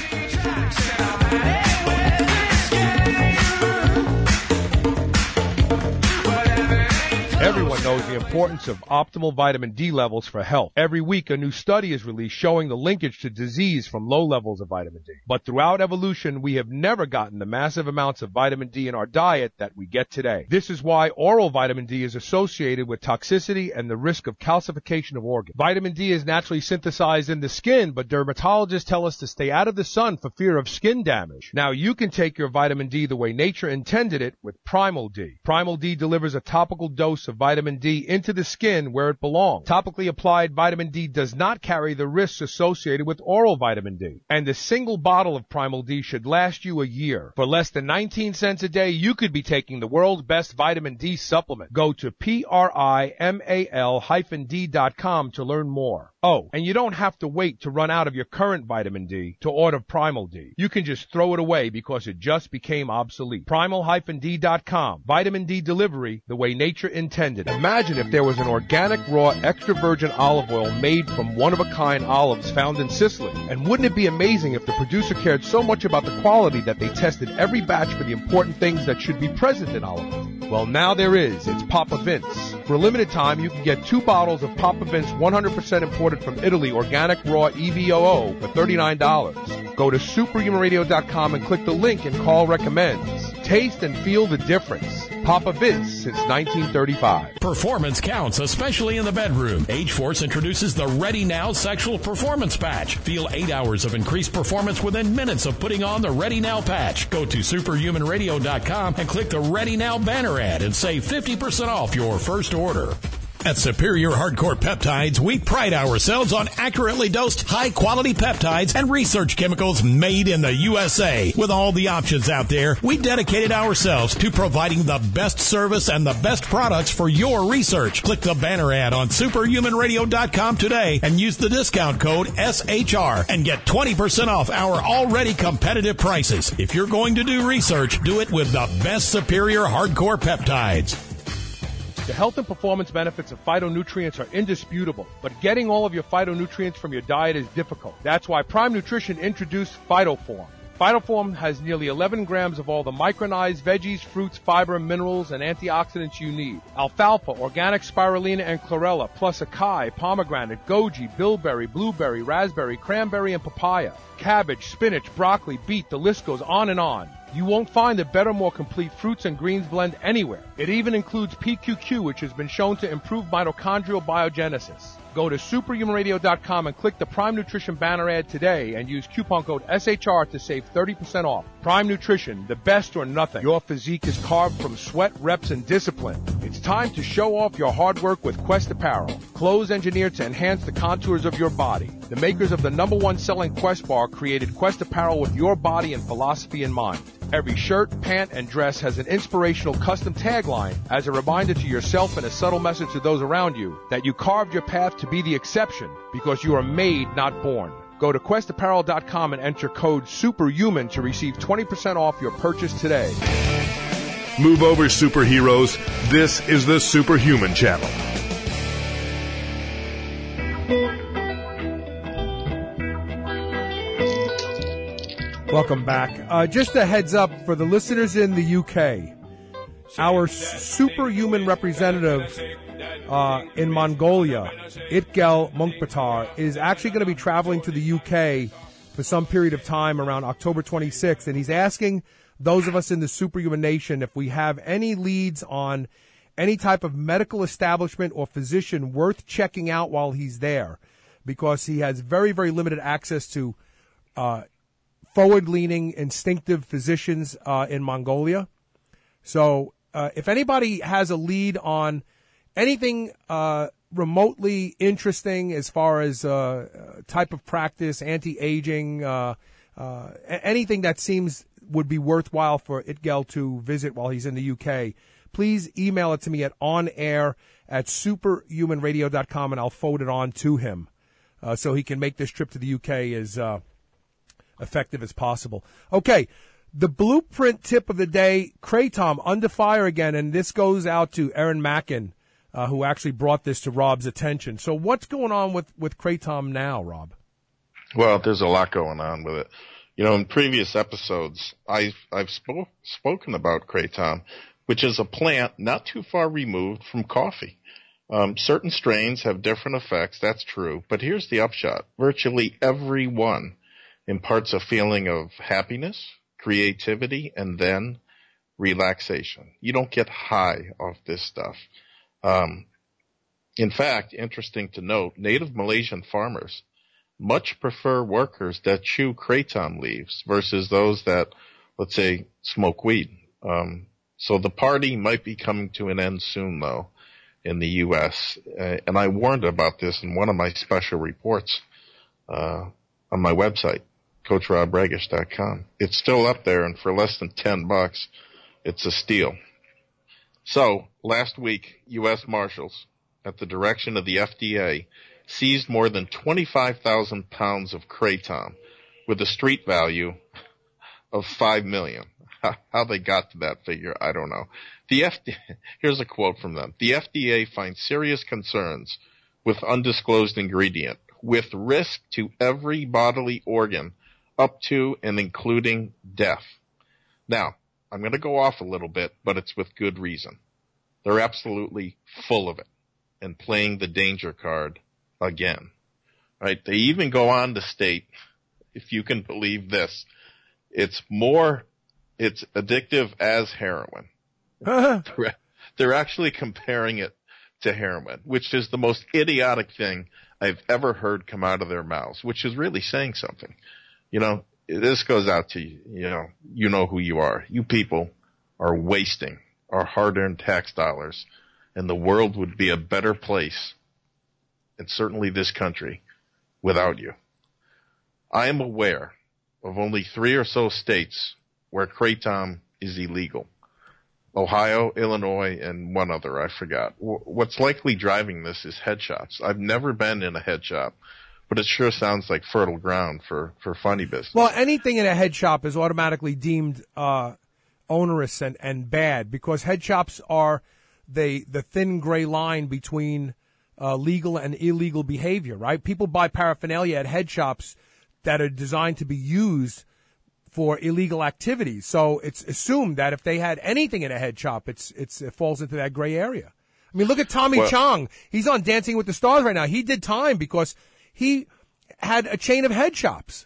Everyone knows the importance of optimal vitamin D levels for health. Every week, a new study is released showing the linkage to disease from low levels of vitamin D. But throughout evolution, we have never gotten the massive amounts of vitamin D in our diet that we get today. This is why oral vitamin D is associated with toxicity and the risk of calcification of organs. Vitamin D is naturally synthesized in the skin, but dermatologists tell us to stay out of the sun for fear of skin damage. Now, you can take your vitamin D the way nature intended it with Primal D. Primal D delivers a topical dose of vitamin D into the skin where it belongs. Topically applied vitamin D does not carry the risks associated with oral vitamin D. And a single bottle of Primal D should last you a year. For less than nineteen cents a day, you could be taking the world's best vitamin D supplement. Go to primal D dot com to learn more. Oh, and you don't have to wait to run out of your current vitamin D to order Primal D. You can just throw it away because it just became obsolete. primal D dot com. Vitamin D delivery the way nature intended. Imagine if there was an organic, raw, extra virgin olive oil made from one-of-a-kind olives found in Sicily. And wouldn't it be amazing if the producer cared so much about the quality that they tested every batch for the important things that should be present in olive oil? Well, now there is. It's Papa Vince. For a limited time, you can get two bottles of Papa Vince one hundred percent imported from Italy organic raw E V O O for thirty-nine dollars. Go to superhuman radio dot com and click the link and call recommends. Taste and feel the difference. Papa Vince since nineteen thirty-five. Performance counts, especially in the bedroom. Age-Force introduces the Ready Now Sexual Performance Patch. Feel eight hours of increased performance within minutes of putting on the Ready Now patch. Go to superhuman radio dot com and click the Ready Now banner ad and save fifty percent off your first order. At Superior Hardcore Peptides, we pride ourselves on accurately dosed, high-quality peptides and research chemicals made in the U S A. With all the options out there, we dedicated ourselves to providing the best service and the best products for your research. Click the banner ad on superhuman radio dot com today and use the discount code S H R and get twenty percent off our already competitive prices. If you're going to do research, do it with the best Superior Hardcore Peptides. The health and performance benefits of phytonutrients are indisputable, but getting all of your phytonutrients from your diet is difficult. That's why Prime Nutrition introduced PhytoForm. PhytoForm has nearly eleven grams of all the micronized veggies, fruits, fiber, minerals, and antioxidants you need. Alfalfa, organic spirulina, and chlorella, plus acai, pomegranate, goji, bilberry, blueberry, raspberry, cranberry, and papaya. Cabbage, spinach, broccoli, beet, the list goes on and on. You won't find a better, more complete fruits and greens blend anywhere. It even includes P Q Q, which has been shown to improve mitochondrial biogenesis. Go to superhuman radio dot com and click the Prime Nutrition banner ad today and use coupon code S H R to save thirty percent off. Prime Nutrition, the best or nothing. Your physique is carved from sweat, reps, and discipline. It's time to show off your hard work with Quest Apparel. Clothes engineered to enhance the contours of your body. The makers of the number one selling Quest bar created Quest Apparel with your body and philosophy in mind. Every shirt, pant, and dress has an inspirational custom tagline as a reminder to yourself and a subtle message to those around you that you carved your path to be the exception because you are made, not born. Go to quest apparel dot com and enter code SUPERHUMAN to receive twenty percent off your purchase today. Move over, superheroes. This is the Superhuman Channel. Welcome back. Uh, just a heads up for the listeners in the U K. Our superhuman representative uh, in Mongolia, Itgel Munkbatar, is actually going to be traveling to the U K for some period of time around October twenty-sixth, and he's asking those of us in the Superhuman Nation if we have any leads on any type of medical establishment or physician worth checking out while he's there, because he has very, very limited access to uh forward-leaning, instinctive physicians uh, in Mongolia. So uh, if anybody has a lead on anything uh, remotely interesting as far as uh, type of practice, anti-aging, uh, uh, anything that seems would be worthwhile for Itgel to visit while he's in the U K, please email it to me at onair at superhuman radio dot com, and I'll forward it on to him uh, so he can make this trip to the U K as uh, effective as possible. Okay, the blueprint tip of the day, Kratom under fire again, and this goes out to Aaron Mackin, uh, who actually brought this to Rob's attention. So what's going on with, with Kratom now, Rob? Well, there's a lot going on with it. You know, in previous episodes, I've, I've spoke, spoken about Kratom, which is a plant not too far removed from coffee. Um, certain strains have different effects, that's true, but here's the upshot. Virtually every one imparts a feeling of happiness, creativity, and then relaxation. You don't get high off this stuff. Um, in fact, interesting to note, native Malaysian farmers much prefer workers that chew kratom leaves versus those that, let's say, smoke weed. Um, so the party might be coming to an end soon, though, in the U S Uh, and I warned about this in one of my special reports uh, on my website, coach rob regish dot com. It's still up there, and for less than ten bucks, it's a steal. So, last week, U S Marshals, at the direction of the F D A, seized more than twenty-five thousand pounds of kratom with a street value of five million dollars. How they got to that figure, I don't know. The F D A, here's a quote from them. The F D A finds serious concerns with undisclosed ingredient, with risk to every bodily organ up to and including death. Now, I'm going to go off a little bit, but it's with good reason. They're absolutely full of it and playing the danger card again. Right? They even go on to state, if you can believe this, it's more, it's addictive as heroin. they're, they're actually comparing it to heroin, which is the most idiotic thing I've ever heard come out of their mouths, which is really saying something. You know, this goes out to you, you know, you know who you are. You people are wasting our hard-earned tax dollars, and the world would be a better place, and certainly this country, without you. I am aware of only three or so states where Kratom is illegal. Ohio, Illinois, and one other, I forgot. What's likely driving this is head shops. I've never been in a head shop, but it sure sounds like fertile ground for, for funny business. Well, anything in a head shop is automatically deemed uh, onerous and, and bad because head shops are the, the thin gray line between uh, legal and illegal behavior, right? People buy paraphernalia at head shops that are designed to be used for illegal activities. So it's assumed that if they had anything in a head shop, it's, it's, it falls into that gray area. I mean, look at Tommy well, Chong. He's on Dancing with the Stars right now. He did time because he had a chain of head shops.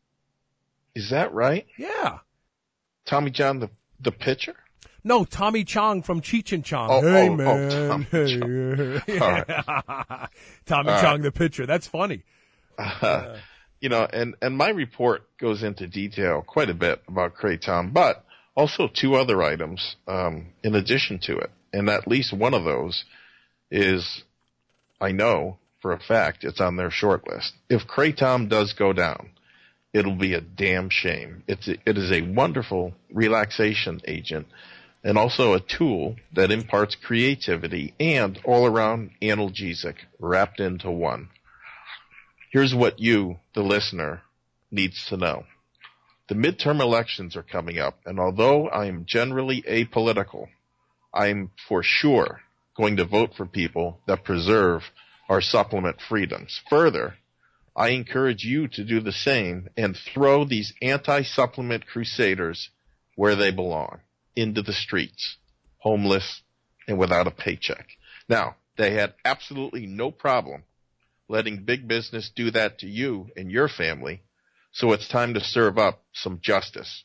Is that right? Yeah. Tommy John, the, the pitcher? No, Tommy Chong from Cheech and Chong. Oh, hey, oh, man. Oh, Tommy hey. Chong. All right. Tommy All Chong, right. the pitcher. That's funny. Uh, uh, you know, and, and my report goes into detail quite a bit about Kratom, but also two other items um, in addition to it. And at least one of those is, I know for a fact, it's on their short list. If Kratom does go down, it'll be a damn shame. It's a, it is a wonderful relaxation agent and also a tool that imparts creativity and all-around analgesic wrapped into one. Here's what you, the listener, needs to know. The midterm elections are coming up, and although I am generally apolitical, I'm for sure going to vote for people that preserve our supplement freedoms. Further, I encourage you to do the same and throw these anti-supplement crusaders where they belong, into the streets, homeless and without a paycheck. Now, they had absolutely no problem letting big business do that to you and your family, so it's time to serve up some justice.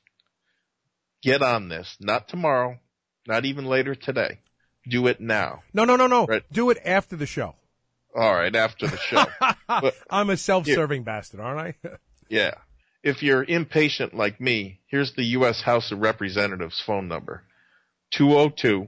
Get on this, not tomorrow, not even later today. Do it now. No, no, no, no. Right. Do it after the show. All right, after the show. But, I'm a self-serving yeah. bastard, aren't I? Yeah. If you're impatient like me, here's the U S House of Representatives phone number. two oh two,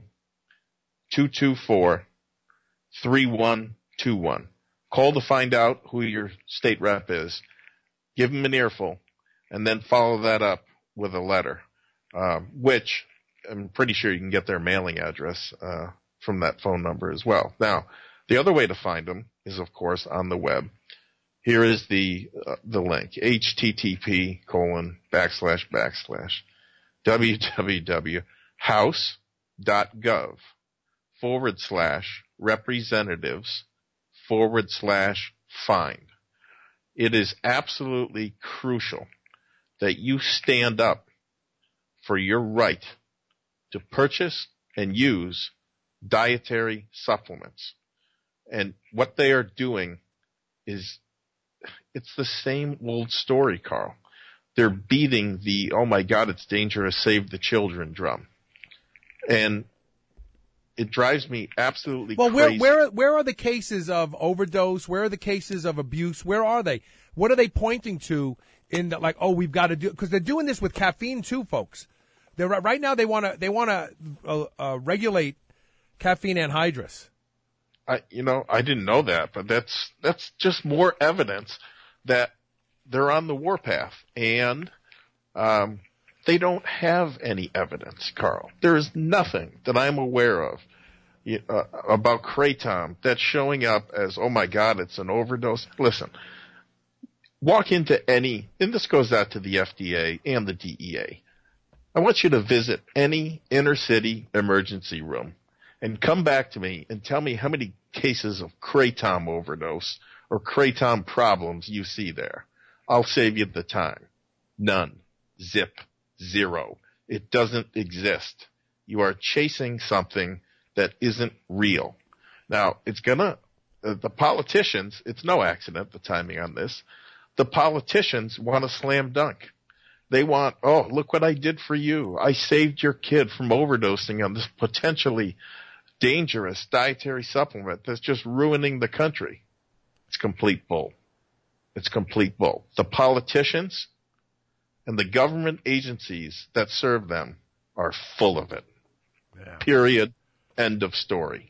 two two four, three one two one. Call to find out who your state rep is. Give them an earful, and then follow that up with a letter, um, which I'm pretty sure you can get their mailing address uh, from that phone number as well. Now, the other way to find them is, of course, on the web. Here is the uh, the link, http colon backslash backslash www house dot gov forward slash representatives forward slash find. It is absolutely crucial that you stand up for your right to purchase and use dietary supplements. And what they are doing is, it's the same old story, Carl. They're beating the, oh my God, it's dangerous, save the children drum. And it drives me absolutely well, crazy. Well, where, where, where are the cases of overdose? Where are the cases of abuse? Where are they? What are they pointing to in the, like, oh, we've got to do, because they're doing this with caffeine too, folks. They're right now, they want to, they want to uh, uh, regulate caffeine anhydrous. I, you know, I didn't know that, but that's, that's just more evidence that they're on the warpath, and, um, they don't have any evidence, Carl. There is nothing that I'm aware of uh, about Kratom that's showing up as, oh my God, it's an overdose. Listen, walk into any, and this goes out to the F D A and the D E A. I want you to visit any inner city emergency room and come back to me and tell me how many cases of Kratom overdose or Kratom problems you see there. I'll save you the time. None. Zip. Zero. It doesn't exist. You are chasing something that isn't real. Now, it's going to, uh, the politicians, it's no accident, the timing on this, the politicians want a slam dunk. They want, oh, look what I did for you. I saved your kid from overdosing on this potentially dangerous dietary supplement that's just ruining the country. It's complete bull. It's complete bull. The politicians and the government agencies that serve them are full of it. Yeah. Period. End of story.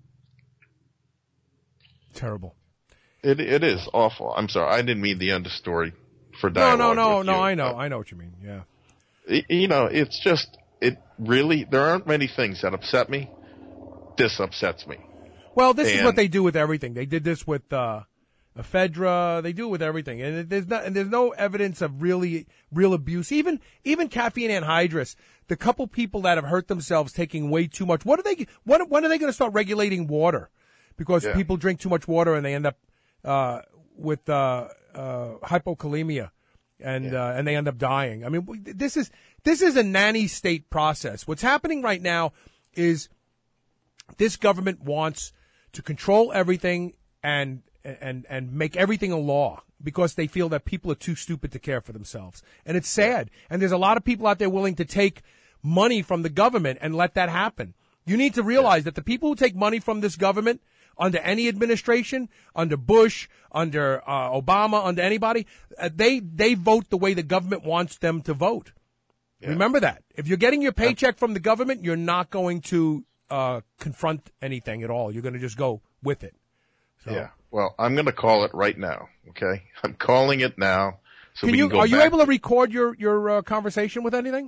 Terrible. It it is awful. I'm sorry. I didn't mean the end of story for No, dialogue. no, no, with no. you, I know. but, I know what you mean. Yeah. You know, it's just, it really, there aren't many things that upset me. This upsets me. Well, this and, is what they do with everything. They did this with uh, ephedra. They do it with everything, and it, there's not, and there's no evidence of really real abuse. Even even caffeine anhydrous. The couple people that have hurt themselves taking way too much. What are they? When, when are they going to start regulating water? Because yeah. people drink too much water and they end up uh, with uh, uh, hypokalemia, and yeah. uh, and they end up dying. I mean, this is this is a nanny state process. What's happening right now is this government wants to control everything and and and make everything a law because they feel that people are too stupid to care for themselves. And it's sad. And there's a lot of people out there willing to take money from the government and let that happen. You need to realize yeah. that the people who take money from this government under any administration, under Bush, under uh, Obama, under anybody, uh, they they vote the way the government wants them to vote. Yeah. Remember that. If you're getting your paycheck from the government, you're not going to uh, confront anything at all. You're going to just go with it. So. Yeah. Well, I'm going to call it right now. Okay, I'm calling it now. So can we you, can go are you back able to record your your uh, conversation with anything?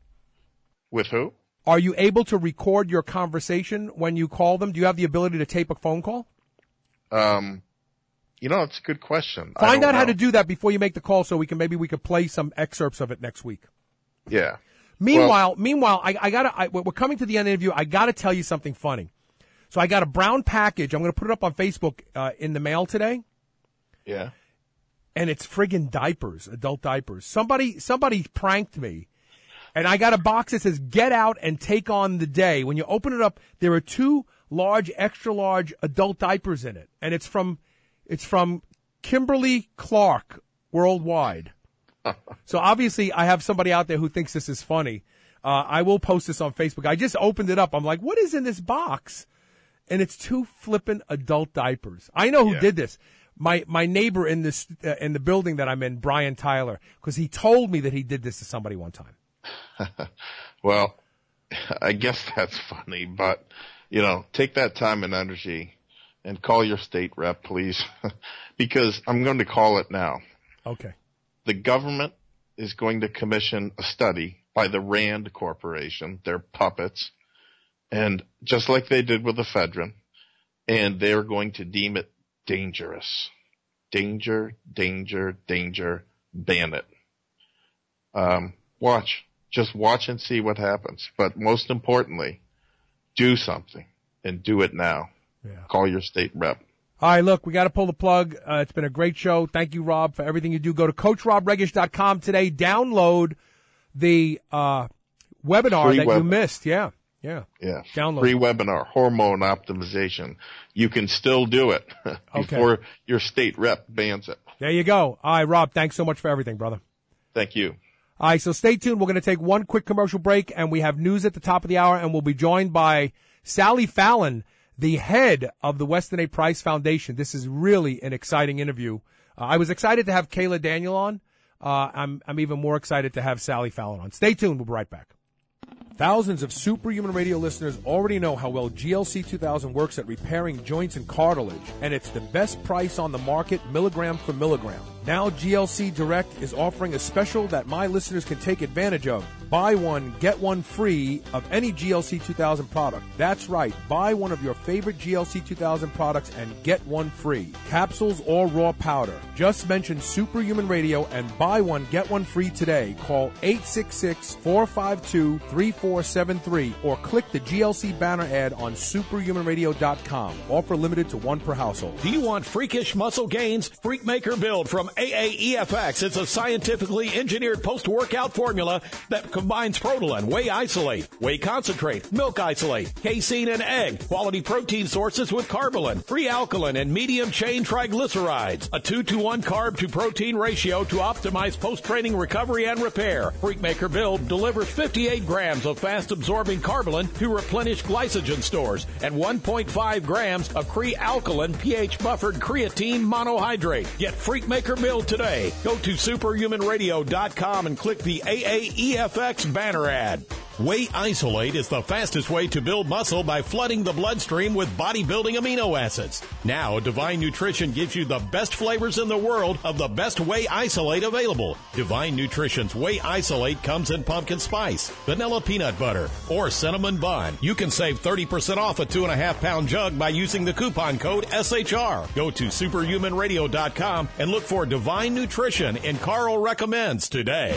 With who? Are you able to record your conversation when you call them? Do you have the ability to tape a phone call? Um, you know, it's a good question. Find out know. how to do that before you make the call, so we can maybe we could play some excerpts of it next week. Yeah. Meanwhile, well, meanwhile, I, I gotta. I, we're coming to the end of the interview. I gotta tell you something funny. So I got a brown package. I'm going to put it up on Facebook uh, in the mail today. Yeah. And it's friggin' diapers, adult diapers. Somebody, somebody pranked me. And I got a box that says, get out and take on the day. When you open it up, there are two large, extra large adult diapers in it. And it's from, it's from Kimberly Clark Worldwide. So obviously I have somebody out there who thinks this is funny. Uh, I will post this on Facebook. I just opened it up. I'm like, what is in this box? And it's two flippin' adult diapers. I know who yeah. did this. My my neighbor in this uh, in the building that I'm in, Brian Tyler, because he told me that he did this to somebody one time. Well, I guess that's funny, but you know, take that time and energy and call your state rep, please, because I'm going to call it now. Okay. The government is going to commission a study by the Rand Corporation. They're puppets. And just like they did with ephedrine, and they're going to deem it dangerous. Danger, danger, danger, ban it. Um, watch. Just watch and see what happens. But most importantly, do something, and do it now. Yeah. Call your state rep. All right, look, we got to pull the plug. Uh, it's been a great show. Thank you, Rob, for everything you do. Go to coach rob regish dot com today. Download the uh, webinar Free that web- you missed. Yeah. Yeah. Yeah. Download. Free webinar, hormone optimization. You can still do it before okay. your state rep bans it. There you go. All right, Rob, thanks so much for everything, brother. Thank you. All right, so stay tuned. We're going to take one quick commercial break, and we have news at the top of the hour, and we'll be joined by Sally Fallon, the head of the Weston A. Price Foundation. This is really an exciting interview. Uh, I was excited to have Kayla Daniel on. Uh, I'm, I'm even more excited to have Sally Fallon on. Stay tuned. We'll be right back. Thousands of Superhuman Radio listeners already know how well G L C two thousand works at repairing joints and cartilage, and it's the best price on the market, milligram for milligram. Now G L C Direct is offering a special that my listeners can take advantage of. Buy one, get one free of any G L C two thousand product. That's right. Buy one of your favorite G L C two thousand products and get one free. Capsules or raw powder. Just mention Superhuman Radio and buy one, get one free today. Call eight six six, four five two, three four seven three or click the G L C banner ad on superhuman radio dot com. Offer limited to one per household. Do you want freakish muscle gains? Freak Maker Build from A A E F X. It's a scientifically engineered post-workout formula that combines Protolan, Whey Isolate, Whey Concentrate, Milk Isolate, casein, and egg, quality protein sources with Carbolin, free alkaline, and medium-chain triglycerides. A two to one carb to protein ratio to optimize post-training recovery and repair. Freakmaker Build delivers fifty-eight grams of fast-absorbing Carbolin to replenish glycogen stores and one point five grams of Cre-Alkaline pH-buffered creatine monohydrate. Get Freakmaker Build today. Go to superhuman radio dot com and click the A A E F X banner ad. Whey Isolate is the fastest way to build muscle by flooding the bloodstream with bodybuilding amino acids. Now, Divine Nutrition gives you the best flavors in the world of the best Whey Isolate available. Divine Nutrition's Whey Isolate comes in pumpkin spice, vanilla peanut butter, or cinnamon bun. You can save thirty percent off a two and a half pound jug by using the coupon code S H R. Go to superhuman radio dot com and look for Divine Nutrition in Carl Recommends today.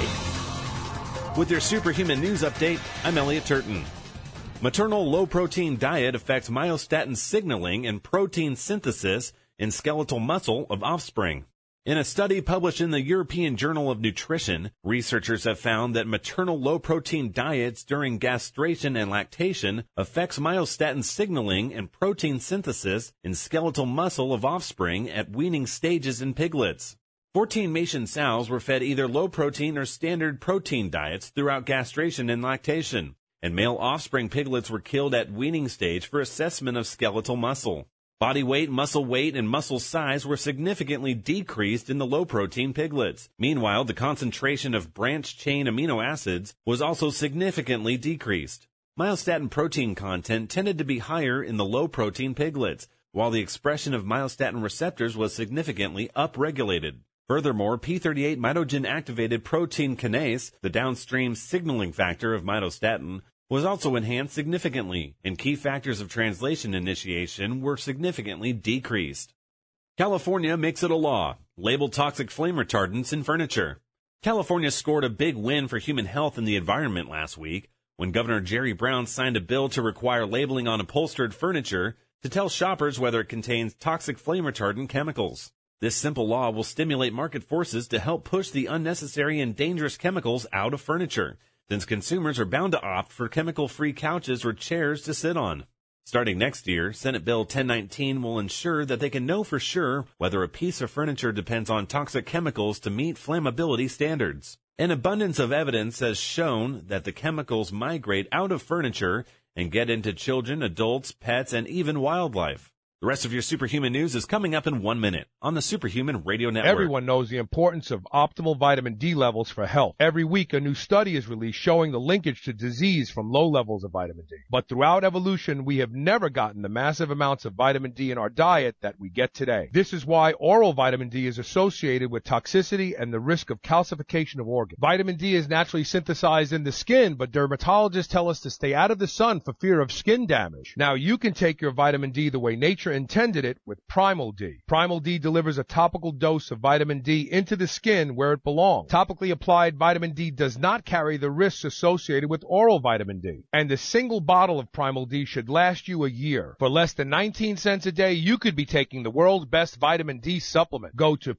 With your Superhuman News Update, I'm Elliot Turton. Maternal low-protein diet affects myostatin signaling and protein synthesis in skeletal muscle of offspring. In a study published in the European Journal of Nutrition, researchers have found that maternal low-protein diets during castration and lactation affects myostatin signaling and protein synthesis in skeletal muscle of offspring at weaning stages in piglets. fourteen Mason sows were fed either low-protein or standard protein diets throughout castration and lactation, and male offspring piglets were killed at weaning stage for assessment of skeletal muscle. Body weight, muscle weight, and muscle size were significantly decreased in the low-protein piglets. Meanwhile, the concentration of branched-chain amino acids was also significantly decreased. Myostatin protein content tended to be higher in the low-protein piglets, while the expression of myostatin receptors was significantly upregulated. Furthermore, P thirty-eight mitogen-activated protein kinase, the downstream signaling factor of myostatin, was also enhanced significantly, and key factors of translation initiation were significantly decreased. California makes it a law. Label toxic flame retardants in furniture. California scored a big win for human health and the environment last week when Governor Jerry Brown signed a bill to require labeling on upholstered furniture to tell shoppers whether it contains toxic flame retardant chemicals. This simple law will stimulate market forces to help push the unnecessary and dangerous chemicals out of furniture, since consumers are bound to opt for chemical-free couches or chairs to sit on. Starting next year, Senate Bill ten nineteen will ensure that they can know for sure whether a piece of furniture depends on toxic chemicals to meet flammability standards. An abundance of evidence has shown that the chemicals migrate out of furniture and get into children, adults, pets, and even wildlife. The rest of your Superhuman News is coming up in one minute on the Superhuman Radio Network. Everyone knows the importance of optimal vitamin D levels for health. Every week, a new study is released showing the linkage to disease from low levels of vitamin D. But throughout evolution, we have never gotten the massive amounts of vitamin D in our diet that we get today. This is why oral vitamin D is associated with toxicity and the risk of calcification of organs. Vitamin D is naturally synthesized in the skin, but dermatologists tell us to stay out of the sun for fear of skin damage. Now, you can take your vitamin D the way nature intended it with Primal D. Primal D delivers a topical dose of vitamin D into the skin where it belongs. Topically applied vitamin D does not carry the risks associated with oral vitamin D. And a single bottle of Primal D should last you a year. For less than nineteen cents a day, you could be taking the world's best vitamin D supplement. Go to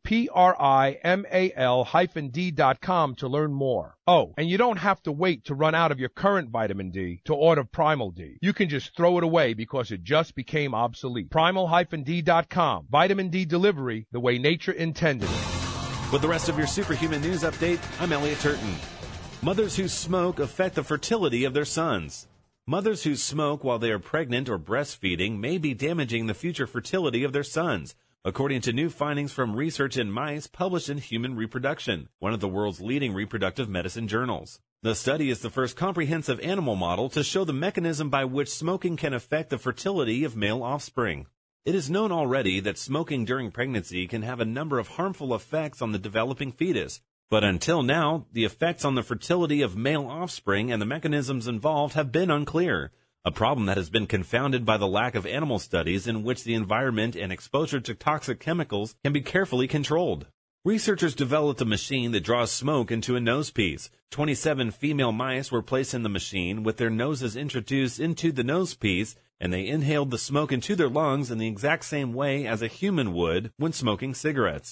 primal D dot com to learn more. Oh, and you don't have to wait to run out of your current vitamin D to order Primal D. You can just throw it away because it just became obsolete. primal D dot com. Vitamin D delivery the way nature intended it. With the rest of your Superhuman News Update, I'm Elliot Turton. Mothers who smoke affect the fertility of their sons. Mothers who smoke while they are pregnant or breastfeeding may be damaging the future fertility of their sons, according to new findings from research in mice published in Human Reproduction, one of the world's leading reproductive medicine journals. The study is the first comprehensive animal model to show the mechanism by which smoking can affect the fertility of male offspring. It is known already that smoking during pregnancy can have a number of harmful effects on the developing fetus, but until now, the effects on the fertility of male offspring and the mechanisms involved have been unclear, a problem that has been confounded by the lack of animal studies in which the environment and exposure to toxic chemicals can be carefully controlled. Researchers developed a machine that draws smoke into a nosepiece. twenty-seven female mice were placed in the machine with their noses introduced into the nosepiece, and they inhaled the smoke into their lungs in the exact same way as a human would when smoking cigarettes.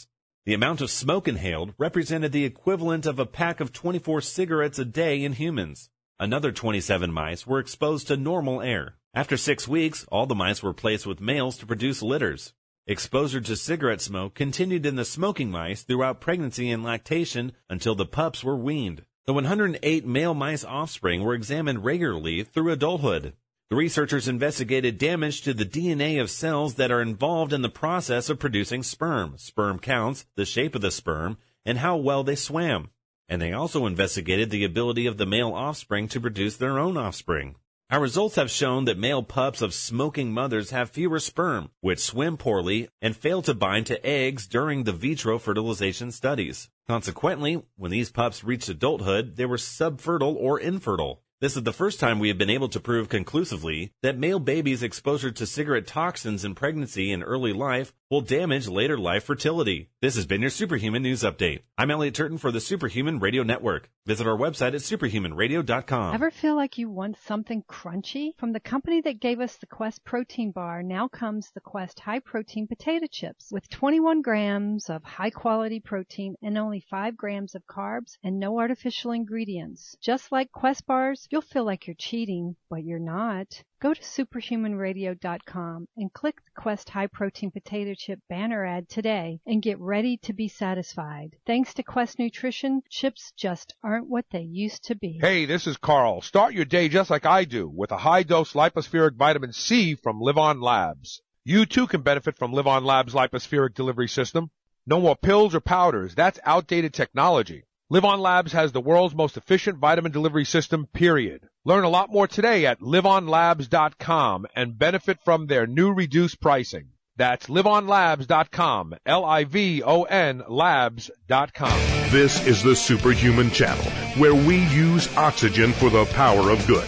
The amount of smoke inhaled represented the equivalent of a pack of twenty-four cigarettes a day in humans. Another twenty-seven mice were exposed to normal air. After six weeks, all the mice were placed with males to produce litters. Exposure to cigarette smoke continued in the smoking mice throughout pregnancy and lactation until the pups were weaned. The one hundred eight male mice offspring were examined regularly through adulthood. The researchers investigated damage to the D N A of cells that are involved in the process of producing sperm, sperm counts, the shape of the sperm, and how well they swam. And they also investigated the ability of the male offspring to produce their own offspring. Our results have shown that male pups of smoking mothers have fewer sperm, which swim poorly and fail to bind to eggs during the vitro fertilization studies. Consequently, when these pups reached adulthood, they were subfertile or infertile. This is the first time we have been able to prove conclusively that male babies' exposure to cigarette toxins in pregnancy and early life will damage later life fertility. This has been your Superhuman News Update. I'm Elliot Turton for the Superhuman Radio Network. Visit our website at superhuman radio dot com. Ever feel like you want something crunchy? From the company that gave us the Quest Protein Bar, now comes the Quest High Protein Potato Chips with twenty-one grams of high-quality protein and only five grams of carbs and no artificial ingredients. Just like Quest bars, you'll feel like you're cheating, but you're not. Go to superhuman radio dot com and click the Quest High Protein Potato Chip banner ad today and get ready to be satisfied. Thanks to Quest Nutrition, chips just aren't what they used to be. Hey, this is Carl. Start your day just like I do with a high-dose lipospheric vitamin C from Live On Labs. You too can benefit from Live On Labs' lipospheric delivery system. No more pills or powders. That's outdated technology. Live On Labs has the world's most efficient vitamin delivery system, period. Learn a lot more today at live on labs dot com and benefit from their new reduced pricing. That's live on labs dot com, L I V O N labs dot com. This is the Superhuman Channel, where we use oxygen for the power of good.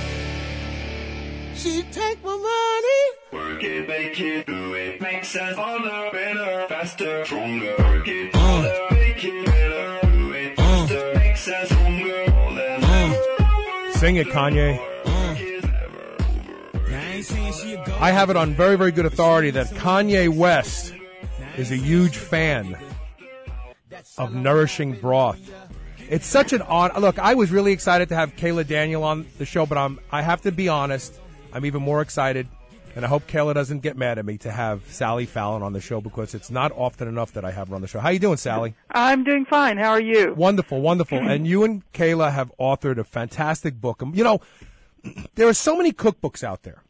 She take my money, work it, make it, do it, makes us harder, better, faster, stronger. Work it, harder, make it better, do it, faster, makes us stronger, more than ever. Sing it, Kanye. I have it on very, very good authority that Kanye West is a huge fan of Nourishing Broth. It's such an honor. Look, I was really excited to have Kayla Daniel on the show, but I'm, I have to be honest, I'm even more excited, and I hope Kayla doesn't get mad at me, to have Sally Fallon on the show, because it's not often enough that I have her on the show. How you doing, Sally? I'm doing fine. How are you? Wonderful, wonderful. And you and Kayla have authored a fantastic book. You know, there are so many cookbooks out there.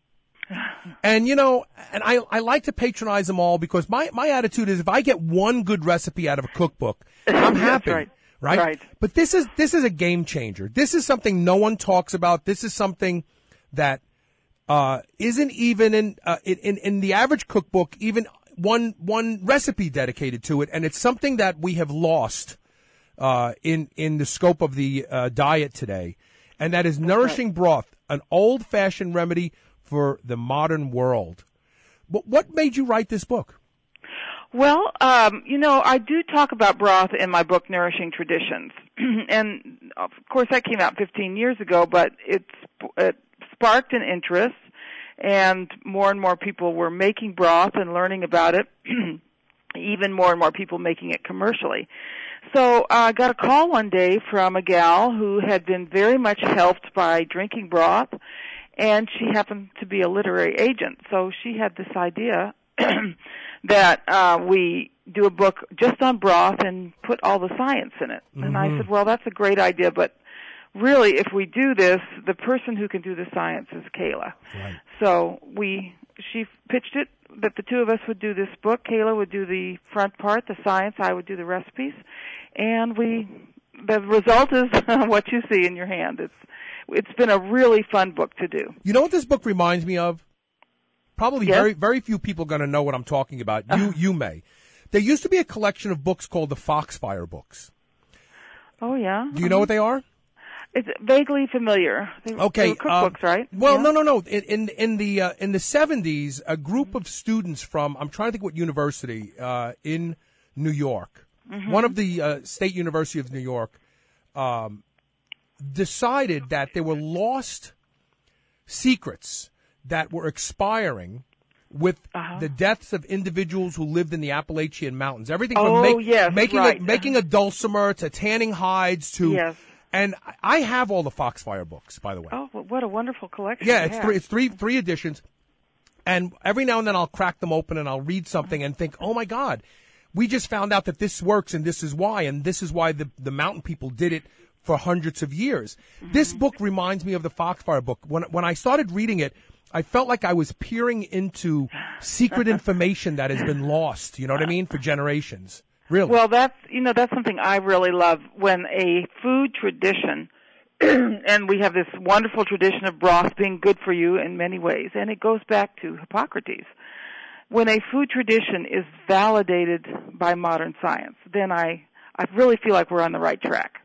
And, you know, and I, I like to patronize them all, because my, my attitude is, if I get one good recipe out of a cookbook, I'm happy. Right. Right? Right. But this is, this is a game changer. This is something no one talks about. This is something that, uh, isn't even in, uh, in, in the average cookbook, even one, one recipe dedicated to it. And it's something that we have lost, uh, in, in the scope of the, uh, diet today. And that is Nourishing Broth, an old fashioned remedy for the modern world. What, what made you write this book? Well, um, you know, I do talk about broth in my book, Nourishing Traditions. And, of course, that came out fifteen years ago, but it's, it sparked an interest, and more and more people were making broth and learning about it, even more and more people making it commercially. So uh, I got a call one day from a gal who had been very much helped by drinking broth, and she happened to be a literary agent. So she had this idea that uh, we do a book just on broth and put all the science in it. Mm-hmm. And I said, well, that's a great idea, but really, if we do this, the person who can do the science is Kayla. Right. So we, she pitched it that the two of us would do this book. Kayla would do the front part, the science. I would do the recipes. And we, the result is what you see in your hand. It's, it's been a really fun book to do. You know what this book reminds me of? Probably yes? very, very few people are going to know what I'm talking about. You, you may. There used to be a collection of books called the Foxfire books. Oh, yeah. Do you know what they are? It's vaguely familiar. They, okay, they were cookbooks, um, right? Well, yeah. no, no, no. In in, in the uh, in the seventies, a group of students from, I'm trying to think what university, uh, in New York, mm-hmm. one of the uh, State University of New York, um, decided that there were lost secrets that were expiring with uh-huh. the deaths of individuals who lived in the Appalachian Mountains. Everything oh, from make, yes, making right. a, making a dulcimer to tanning hides to. Yes. And I have all the Foxfire books, by the way. Oh, what a wonderful collection! Yeah, you it's have. three. It's three three editions, and every now and then I'll crack them open and I'll read something and think, oh my God, we just found out that this works and this is why, and this is why the the mountain people did it for hundreds of years. Mm-hmm. This book reminds me of the Foxfire book. When when I started reading it, I felt like I was peering into secret information that has been lost. You know what I mean? For generations. Really? Well, that's, you know, that's something I really love. When a food tradition, and we have this wonderful tradition of broth being good for you in many ways, and it goes back to Hippocrates. When a food tradition is validated by modern science, then I, I really feel like we're on the right track.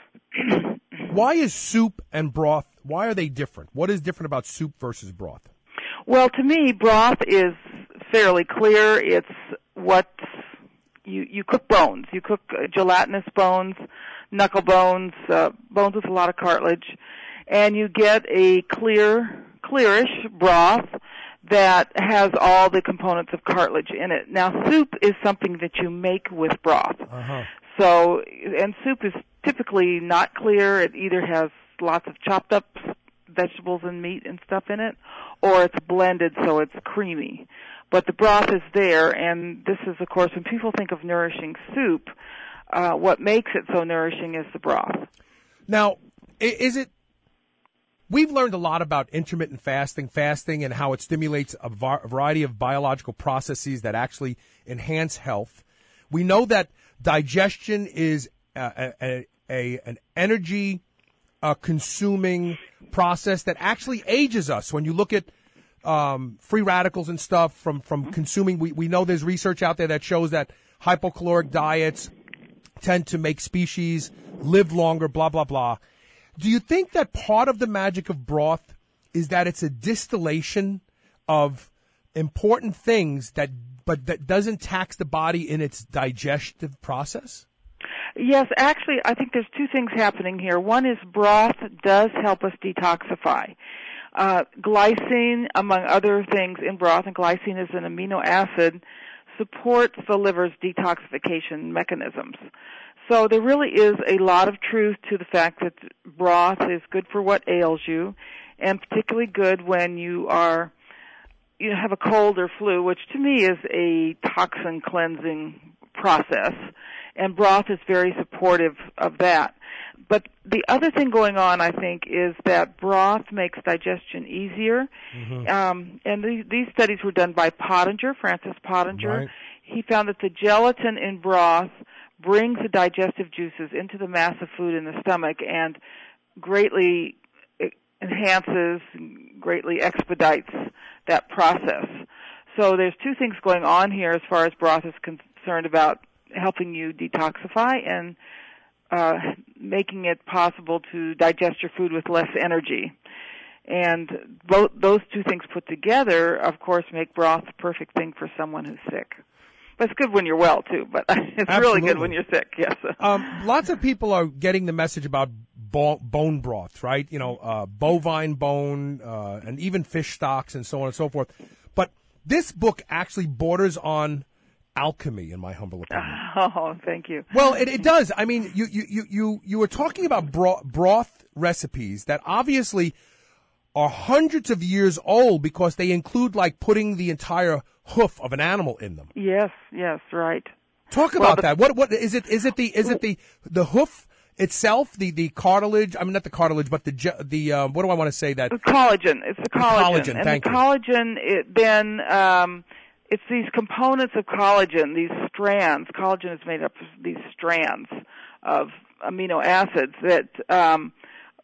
Why is soup and broth, why are they different? What is different about soup versus broth? Well, to me, broth is fairly clear. It's what you you cook bones. You cook uh, gelatinous bones, knuckle bones, uh, bones with a lot of cartilage, and you get a clear, clearish broth that has all the components of cartilage in it. Now, soup is something that you make with broth. Uh-huh. So, and soup is typically not clear. It either has lots of chopped up vegetables and meat and stuff in it, or it's blended so it's creamy. But the broth is there, and this is, of course, when people think of nourishing soup, uh, what makes it so nourishing is the broth. Now, is it, we've learned a lot about intermittent fasting, fasting, and how it stimulates a, var- a variety of biological processes that actually enhance health. We know that digestion is a, a, a an energy uh, consuming process that actually ages us. When you look at um, free radicals and stuff from, from consuming, we, we know there's research out there that shows that hypocaloric diets tend to make species live longer, blah, blah, blah. Do you think that part of the magic of broth is that it's a distillation of important things that but that doesn't tax the body in its digestive process? Yes, actually, I think there's two things happening here. One is broth does help us detoxify. Uh, glycine, among other things in broth, and glycine is an amino acid, supports the liver's detoxification mechanisms. So there really is a lot of truth to the fact that broth is good for what ails you, and particularly good when you are you have a cold or flu, which to me is a toxin cleansing process, and broth is very supportive of that. But the other thing going on, I think, is that broth makes digestion easier. Mm-hmm. Um, and these, these studies were done by Pottinger, Francis Pottinger. Right. He found that the gelatin in broth brings the digestive juices into the mass of food in the stomach and greatly enhances, greatly expedites that process. So there's two things going on here as far as broth is concerned about helping you detoxify and uh, making it possible to digest your food with less energy. And both those two things put together, of course, make broth the perfect thing for someone who's sick. But it's good when you're well, too, but it's Absolutely. really good when you're sick, yes. Um, lots of people are getting the message about bo- bone broth, right? You know, uh, bovine bone, uh, and even fish stocks and so on and so forth. But this book actually borders on alchemy, in my humble opinion. Oh, thank you. Well, it, it does. I mean, you, you, you, you, you were talking about broth, broth recipes that obviously are hundreds of years old because they include, like, putting the entire hoof of an animal in them. Yes, yes, right. Talk about well, the, that. What what is it? Is it the is it the the hoof itself? The the cartilage? I mean, not the cartilage, but the the um, what do I want to say? That the collagen. It's the collagen. The collagen. And Thank the you. collagen. It, then um, it's these components of collagen, these strands. Collagen is made up of these strands of amino acids that um,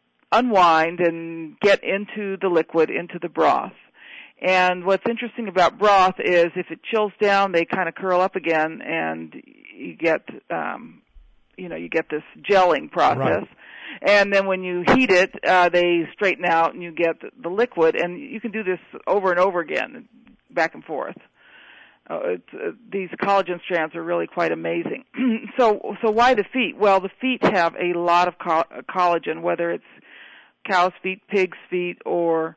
unwind and get into the liquid, into the broth. And what's interesting about broth is if it chills down, they kind of curl up again, and you get, um, you know, you get this gelling process. Right. And then when you heat it, uh, they straighten out, and you get the liquid. And you can do this over and over again, back and forth. Uh, it's, uh, these collagen strands are really quite amazing. so, so why the feet? Well, the feet have a lot of co- collagen, whether it's cow's feet, pig's feet, or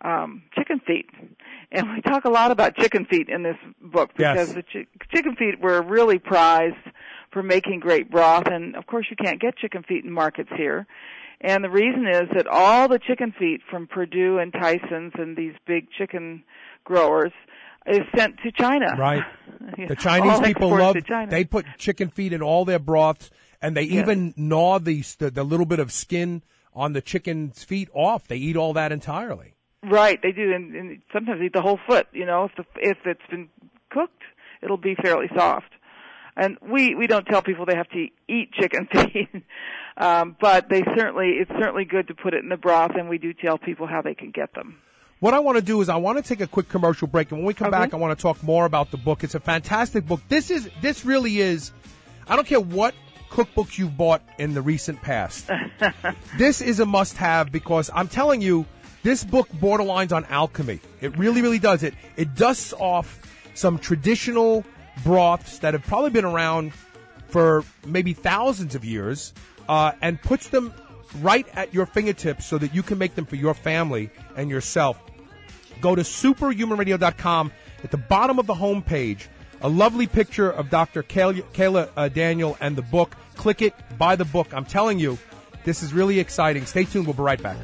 um, chicken feet. And we talk a lot about chicken feet in this book because Yes. the chi- chicken feet were really prized for making great broth. And, of course, you can't get chicken feet in markets here. And the reason is that all the chicken feet from Purdue and Tyson's and these big chicken growers is sent to China. Right. The Chinese All people exports love, to China. they put chicken feet in all their broths, and they Yes. even gnaw the, the the little bit of skin on the chicken's feet off. They eat all that entirely. Right, they do, and, and sometimes eat the whole foot. You know, if the, if it's been cooked, it'll be fairly soft. And we we don't tell people they have to eat chicken feet, um, but they certainly it's certainly good to put it in the broth, and we do tell people how they can get them. What I want to do is I want to take a quick commercial break, and when we come Okay. back, I want to talk more about the book. It's a fantastic book. This is this really is. I don't care what cookbooks you've bought in the recent past. This is a must-have because I'm telling you, this book borderlines on alchemy. It really, really does. It it dusts off some traditional broths that have probably been around for maybe thousands of years, uh, and puts them right at your fingertips so that you can make them for your family and yourself. Go to superhuman radio dot com. At the bottom of the home page, a lovely picture of Doctor Kayla, Kayla uh, Daniel and the book. Click it, buy the book. I'm telling you, this is really exciting. Stay tuned. We'll be right back.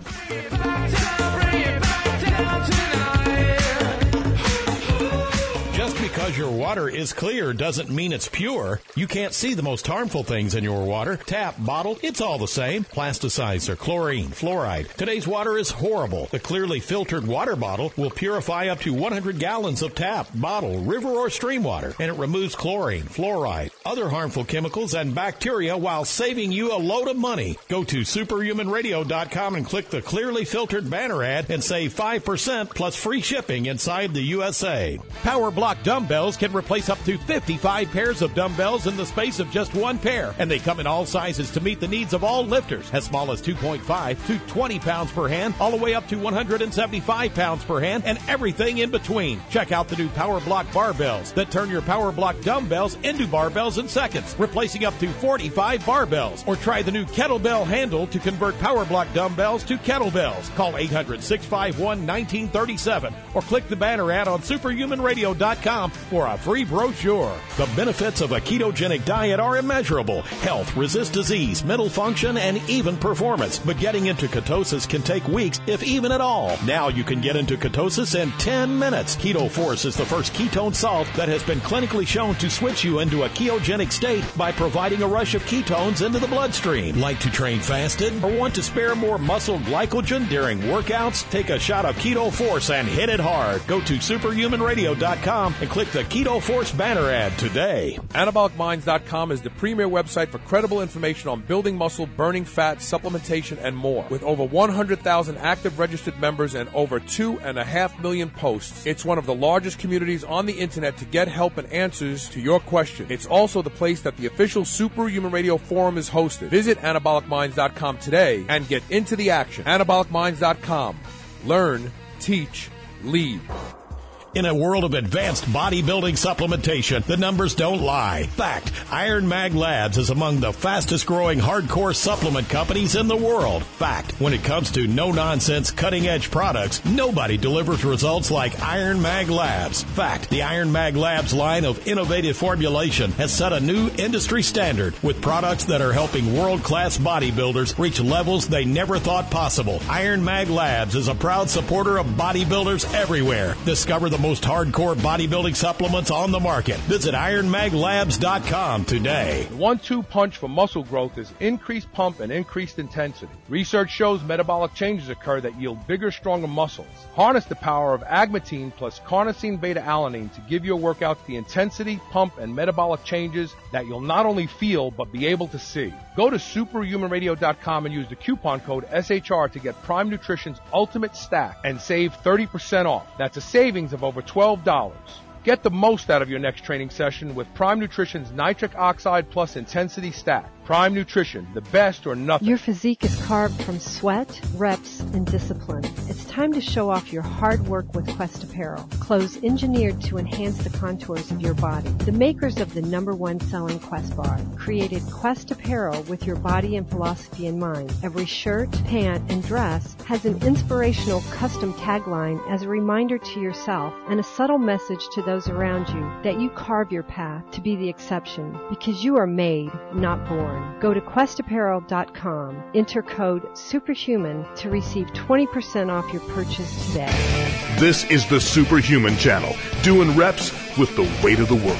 Just because your water is clear doesn't mean it's pure. You can't see the most harmful things in your water. Tap, bottle, it's all the same. Plasticizer, chlorine, fluoride. Today's water is horrible. The clearly filtered water bottle will purify up to one hundred gallons of tap, bottle, river, or stream water, and it removes chlorine, fluoride, other harmful chemicals, and bacteria while saving you a load of money. Go to superhuman radio dot com and click the clearly filtered banner ad and save five percent plus free shipping inside the U S A. Power Block dumbbells can replace up to fifty-five pairs of dumbbells in the space of just one pair. And they come in all sizes to meet the needs of all lifters, as small as two point five to twenty pounds per hand, all the way up to one hundred seventy-five pounds per hand, and everything in between. Check out the new Power Block barbells that turn your Power Block dumbbells into barbells in seconds, replacing up to forty-five barbells. Or try the new kettlebell handle to convert Power Block dumbbells to kettlebells. Call eight hundred, six five one, one nine three seven or click the banner ad on superhuman radio dot com for a free brochure. The benefits of a ketogenic diet are immeasurable. Health, resist disease, mental function, and even performance. But getting into ketosis can take weeks, if even at all. Now you can get into ketosis in ten minutes. Keto Force is the first ketone salt that has been clinically shown to switch you into a ketogenic state by providing a rush of ketones into the bloodstream. Like to train fasted or want to spare more muscle glycogen during workouts? Take a shot of Keto Force and hit it hard. Go to superhuman radio dot com and click the Keto Force banner ad today. anabolic minds dot com is the premier website for credible information on building muscle, burning fat, supplementation, and more. With over one hundred thousand active registered members and over two and a half million posts, it's one of the largest communities on the internet to get help and answers to your questions. It's also the place that the official Superhuman Radio Forum is hosted. Visit anabolic minds dot com today and get into the action. anabolic minds dot com. Learn, teach, lead. In a world of advanced bodybuilding supplementation, the numbers don't lie. Fact, Iron Mag Labs is among the fastest growing hardcore supplement companies in the world. Fact, when it comes to no-nonsense, cutting-edge products, nobody delivers results like Iron Mag Labs. Fact, the Iron Mag Labs line of innovative formulation has set a new industry standard with products that are helping world-class bodybuilders reach levels they never thought possible. Iron Mag Labs is a proud supporter of bodybuilders everywhere. Discover the most hardcore bodybuilding supplements on the market. Visit iron mag labs dot com today. The one two punch for muscle growth is increased pump and increased intensity. Research shows metabolic changes occur that yield bigger, stronger muscles. Harness the power of agmatine plus carnosine beta-alanine to give your workouts the intensity, pump, and metabolic changes that you'll not only feel but be able to see. Go to superhuman radio dot com and use the coupon code S H R to get Prime Nutrition's Ultimate Stack and save thirty percent off. That's a savings of over twelve dollars. Get the most out of your next training session with Prime Nutrition's Nitric Oxide Plus Intensity Stack. Prime Nutrition, the best or nothing. Your physique is carved from sweat, reps, and discipline. It's time to show off your hard work with Quest Apparel. Clothes engineered to enhance the contours of your body. The makers of the number one selling Quest bar created Quest Apparel with your body and philosophy in mind. Every shirt, pant, and dress has an inspirational custom tagline as a reminder to yourself and a subtle message to those around you that you carve your path to be the exception because you are made, not born. Go to quest apparel dot com, enter code SUPERHUMAN to receive twenty percent off your purchase today. This is the Superhuman Channel, doing reps with the weight of the world.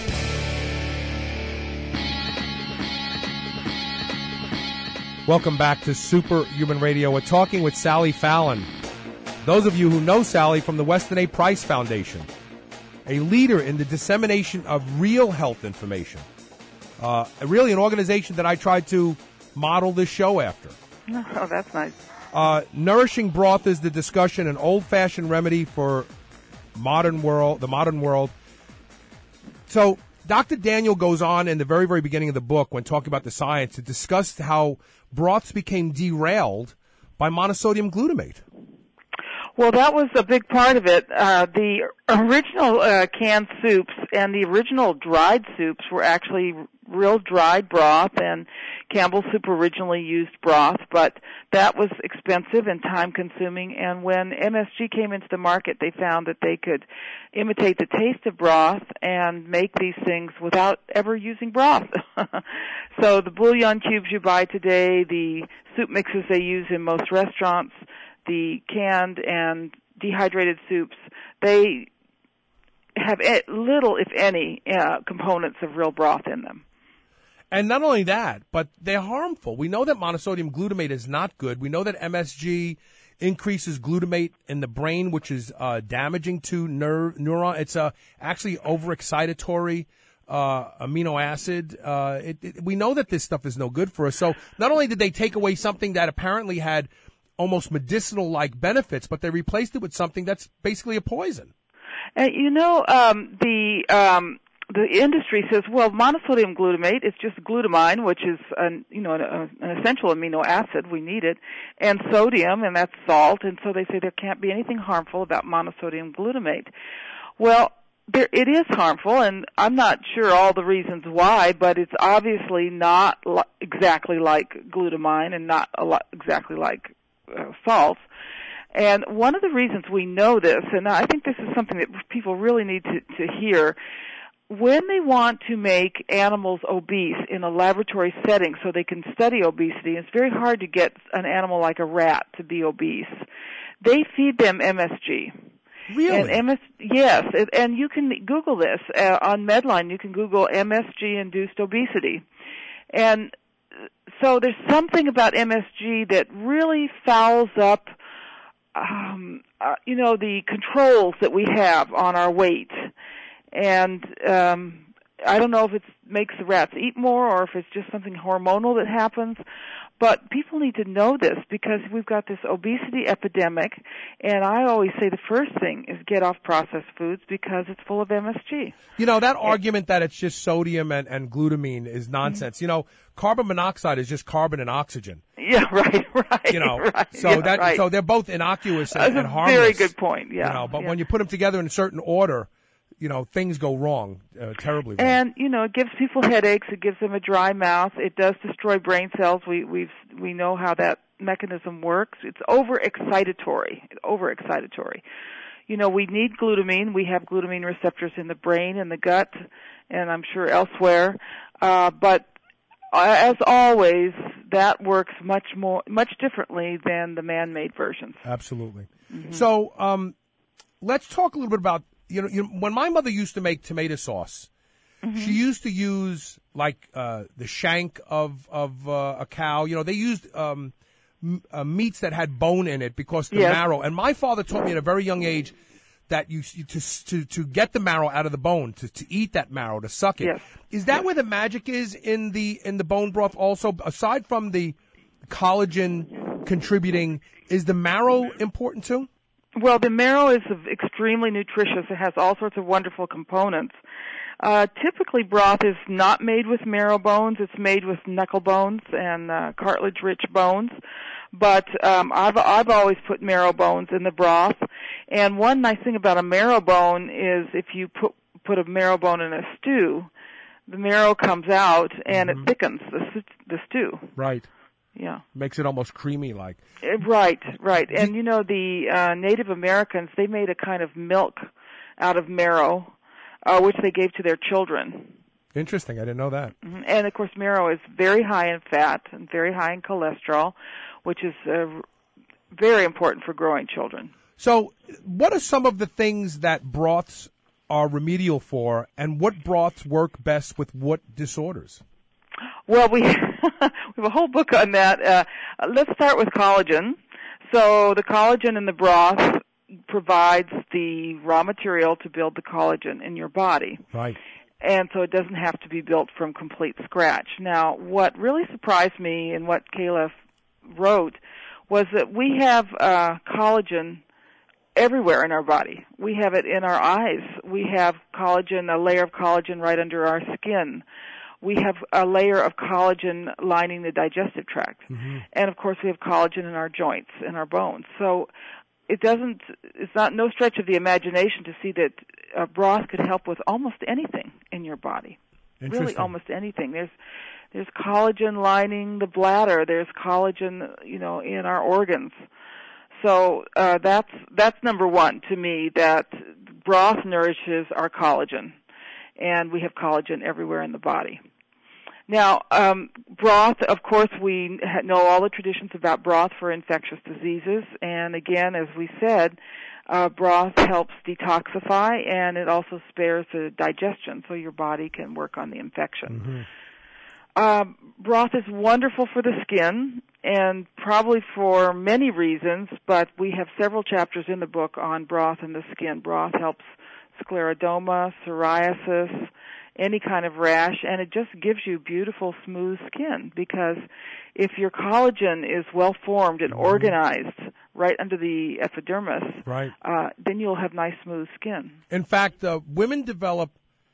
Welcome back to Superhuman Radio. We're talking with Sally Fallon. Those of you who know Sally from the Weston A. Price Foundation, a leader in the dissemination of real health information. Uh, really an organization that I tried to model this show after. Oh, that's nice. Uh, nourishing broth is the discussion, an old-fashioned remedy for modern world, the modern world. So Doctor Daniel goes on in the very, very beginning of the book when talking about the science to discuss how broths became derailed by monosodium glutamate. Well, that was a big part of it. Uh, the original uh, canned soups and the original dried soups were actually real dried broth, and Campbell's Soup originally used broth, but that was expensive and time-consuming, and when M S G came into the market, they found that they could imitate the taste of broth and make these things without ever using broth. So the bouillon cubes you buy today, the soup mixes they use in most restaurants, the canned and dehydrated soups, they have little, if any, uh, components of real broth in them. And not only that, but they're harmful. We know that monosodium glutamate is not good. We know that M S G increases glutamate in the brain, which is uh, damaging to nerve neuron. It's a actually overexcitatory uh, amino acid. Uh, it, it, we know that this stuff is no good for us. So not only did they take away something that apparently had almost medicinal-like benefits, but they replaced it with something that's basically a poison. And you know, um, the um, the industry says, well, monosodium glutamate is just glutamine, which is an, you know, an, an essential amino acid. We need it, and sodium, and that's salt. And so they say there can't be anything harmful about monosodium glutamate. Well, there, it is harmful, and I'm not sure all the reasons why, but it's obviously not li- exactly like glutamine and not a lot exactly like uh, salts. And one of the reasons we know this, and I think this is something that people really need to, to hear, when they want to make animals obese in a laboratory setting so they can study obesity, it's very hard to get an animal like a rat to be obese. They feed them M S G. Really? And M S, yes, and you can Google this. Uh, on Medline, you can Google M S G-induced obesity. And so there's something about M S G that really fouls up Um, uh, you know, the controls that we have on our weight. And um, I don't know if it makes the rats eat more or if it's just something hormonal that happens. But people need to know this because we've got this obesity epidemic. And I always say the first thing is get off processed foods because it's full of M S G. You know, that argument that it's just sodium and, and glutamine is nonsense. Mm-hmm. You know, carbon monoxide is just carbon and oxygen. Yeah, right, right. You know, right, so yeah, that right. so they're both innocuous and, That's and a harmless. Very good point. Yeah. You know, but yeah. when you put them together in a certain order, you know, things go wrong, uh, terribly wrong. And you know, it gives people headaches. It gives them a dry mouth. It does destroy brain cells. We we we know how that mechanism works. It's overexcitatory. Overexcitatory. You know, we need glutamine. We have glutamine receptors in the brain and the gut, and I'm sure elsewhere. Uh, but as always, that works much more, much differently than the man-made versions. Absolutely. Mm-hmm. So, um, let's talk a little bit about, you know, you know, when my mother used to make tomato sauce, mm-hmm. she used to use like uh, the shank of of uh, a cow. You know, they used um, m- uh, meats that had bone in it because the yes. marrow. And my father taught me at a very young age that you to to to get the marrow out of the bone, to to eat that marrow, to suck it. Yes. Is that yes. where the magic is in the in the bone broth? Also, aside from the collagen contributing, is the marrow important too? Well, the marrow is extremely nutritious. It has all sorts of wonderful components. Uh, typically, broth is not made with marrow bones. It's made with knuckle bones and uh, cartilage-rich bones. But um, I've I've always put marrow bones in the broth. And one nice thing about a marrow bone is if you put put a marrow bone in a stew, the marrow comes out and mm-hmm. it thickens the the stew. Right. Yeah. Makes it almost creamy like. Right, right. And, you know, the uh, Native Americans, they made a kind of milk out of marrow, uh, which they gave to their children. Interesting. I didn't know that. Mm-hmm. And, of course, marrow is very high in fat and very high in cholesterol, which is uh, very important for growing children. So what are some of the things that broths are remedial for, and what broths work best with what disorders? Well, we, we have a whole book on that. Uh, let's start with collagen. So the collagen in the broth provides the raw material to build the collagen in your body. Right. And so it doesn't have to be built from complete scratch. Now, what really surprised me in what Caleb wrote was that we have uh, collagen everywhere in our body. We have it in our eyes. We have collagen, a layer of collagen right under our skin. We have a layer of collagen lining the digestive tract. Mm-hmm. And, of course, we have collagen in our joints, in our bones. So it doesn't, it's not no stretch of the imagination to see that a broth could help with almost anything in your body. Really almost anything. There's there's collagen lining the bladder. There's collagen, you know, in our organs. So uh, that's that's number one to me, that broth nourishes our collagen. And we have collagen everywhere in the body. Now, um, broth, of course, we know all the traditions about broth for infectious diseases. And again, as we said, uh, broth helps detoxify, and it also spares the digestion, so your body can work on the infection. Mm-hmm. Um, broth is wonderful for the skin, and probably for many reasons, but we have several chapters in the book on broth and the skin. Broth helps sclerodoma, psoriasis, any kind of rash, and it just gives you beautiful, smooth skin, because if your collagen is well formed and organized right under the epidermis, right. uh, then you'll have nice, smooth skin. In fact, uh, women develop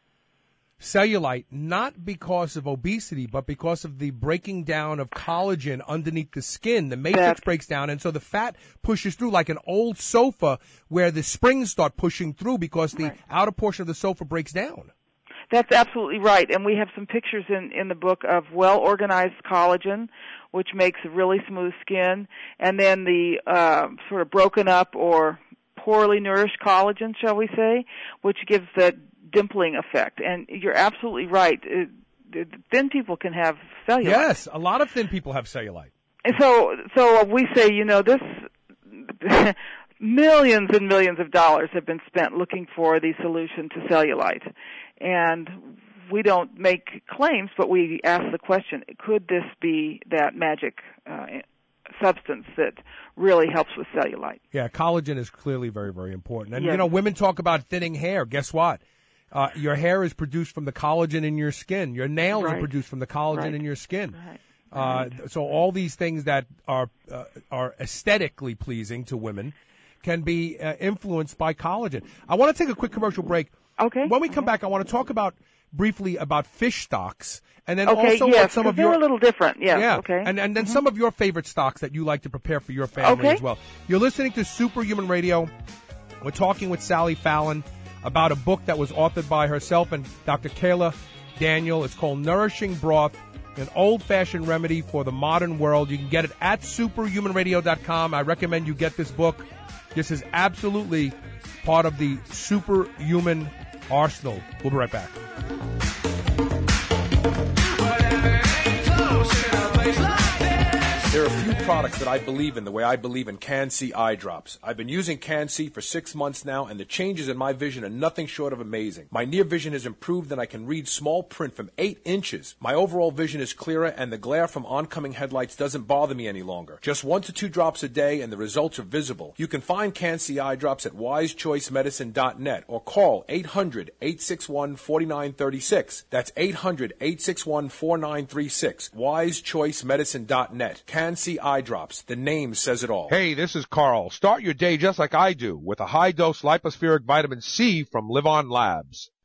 cellulite not because of obesity, but because of the breaking down of collagen underneath the skin. The matrix That's, breaks down, and so the fat pushes through like an old sofa where the springs start pushing through because the right. outer portion of the sofa breaks down. That's absolutely right, and we have some pictures in, in the book of well-organized collagen, which makes really smooth skin, and then the uh, sort of broken up or poorly nourished collagen, shall we say, which gives that dimpling effect. And you're absolutely right. It, it, thin people can have cellulite. Yes, a lot of thin people have cellulite. And so, so we say, you know, this millions and millions of dollars have been spent looking for the solution to cellulite. And we don't make claims, but we ask the question, could this be that magic uh, substance that really helps with cellulite? Yeah, collagen is clearly very, very important. And, yes. you know, women talk about thinning hair. Guess what? Uh, your hair is produced from the collagen in your skin. Your nails right. are produced from the collagen right. in your skin. Right. Uh, so all these things that are uh, are aesthetically pleasing to women can be uh, influenced by collagen. I want to take a quick commercial break. Okay. When we come back, I want to talk about briefly about fish stocks, and then okay, also yes, what some of they're your a little different. Yeah. yeah. Okay. And and then mm-hmm. some of your favorite stocks that you like to prepare for your family okay. as well. You're listening to Superhuman Radio. We're talking with Sally Fallon about a book that was authored by herself and Doctor Kayla Daniel. It's called Nourishing Broth, an old-fashioned remedy for the modern world. You can get it at superhuman radio dot com. I recommend you get this book. This is absolutely part of the superhuman arsenal. We'll be right back. There are a few products that I believe in the way I believe in Can-C eye drops. I've been using Can-C for six months now, and the changes in my vision are nothing short of amazing. My near vision has improved, and I can read small print from eight inches. My overall vision is clearer, and the glare from oncoming headlights doesn't bother me any longer. Just one to two drops a day, and the results are visible. You can find Can-C eye drops at wise choice medicine dot net or call eight hundred, eight six one, four nine three six. That's eight hundred, eight six one, four nine three six. wise choice medicine dot net. Can-C eye drops. The name says it all. Hey, this is Carl. Start your day just like I do with a high-dose lipospheric vitamin C from Live On Labs.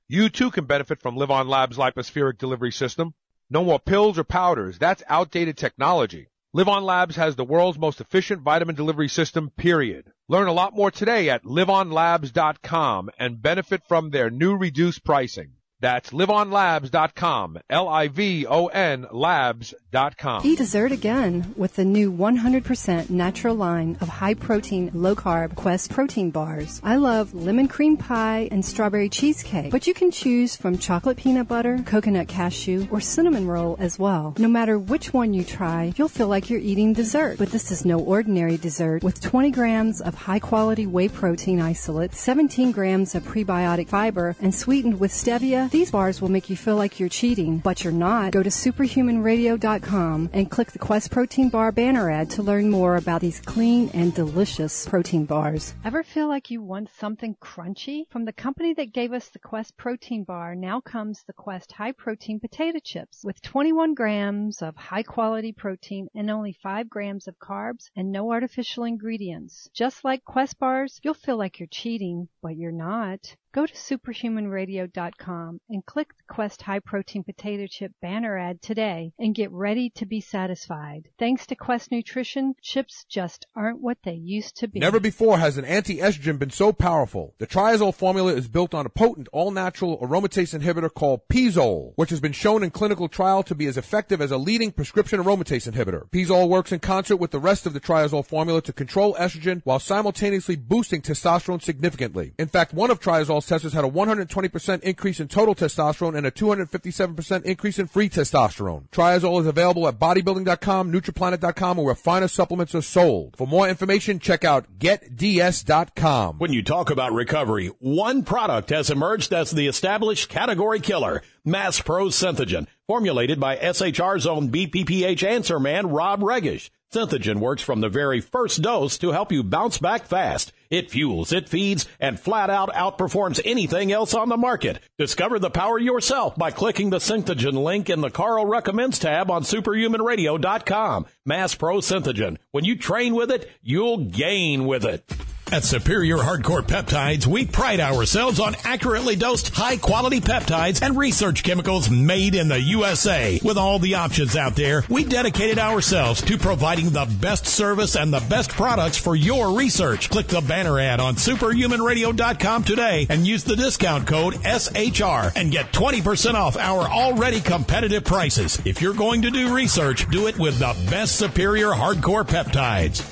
You too can benefit from Live On Labs Lipospheric Delivery System. No more pills or powders. That's outdated technology. Live On Labs has the world's most efficient vitamin delivery system, period. Learn a lot more today at live on labs dot com and benefit from their new reduced pricing. That's live on labs dot com, L I V O N labs dot com. Eat dessert again with the new one hundred percent natural line of high-protein, low-carb Quest protein bars. I love lemon cream pie and strawberry cheesecake, but you can choose from chocolate peanut butter, coconut cashew, or cinnamon roll as well. No matter which one you try, you'll feel like you're eating dessert. But this is no ordinary dessert. With twenty grams of high-quality whey protein isolate, seventeen grams of prebiotic fiber, and sweetened with stevia, these bars will make you feel like you're cheating, but you're not. Go to superhuman radio dot com and click the Quest Protein Bar banner ad to learn more about these clean and delicious protein bars. Ever feel like you want something crunchy? From the company that gave us the Quest Protein Bar, now comes the Quest High Protein Potato Chips with twenty-one grams of high-quality protein and only five grams of carbs and no artificial ingredients. Just like Quest bars, you'll feel like you're cheating, but you're not. Go to superhuman radio dot com and click the Quest High Protein Potato Chip banner ad today and get ready to be satisfied. Thanks to Quest Nutrition, chips just aren't what they used to be. Never before has an anti-estrogen been so powerful. The Triazole formula is built on a potent all-natural aromatase inhibitor called Pizole, which has been shown in clinical trial to be as effective as a leading prescription aromatase inhibitor. Pizole works in concert with the rest of the Triazole formula to control estrogen while simultaneously boosting testosterone significantly. In fact, one of Triazole's testers had a one hundred twenty percent increase in total testosterone and a two hundred fifty-seven percent increase in free testosterone. Triazole is available at bodybuilding dot com, nutriplanet dot com, or where finer supplements are sold. For more information, check out get d s dot com. When you talk about recovery, one product has emerged as the established category killer, Mass Pro Synthogen, formulated by S H R's own B P P H answer man, Rob Regish. Synthogen works from the very first dose to help you bounce back fast. It fuels, it feeds, and flat out outperforms anything else on the market. Discover the power yourself by clicking the Synthogen link in the Carl Recommends tab on superhuman radio dot com. Mass Pro Synthogen. When you train with it, you'll gain with it. At Superior Hardcore Peptides, we pride ourselves on accurately dosed, high-quality peptides and research chemicals made in the U S A. With all the options out there, we dedicated ourselves to providing the best service and the best products for your research. Click the banner ad on superhuman radio dot com today and use the discount code S H R and get twenty percent off our already competitive prices. If you're going to do research, do it with the best Superior Hardcore Peptides.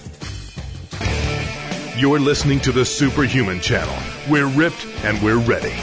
You're listening to the Superhuman Channel. We're ripped and we're ready.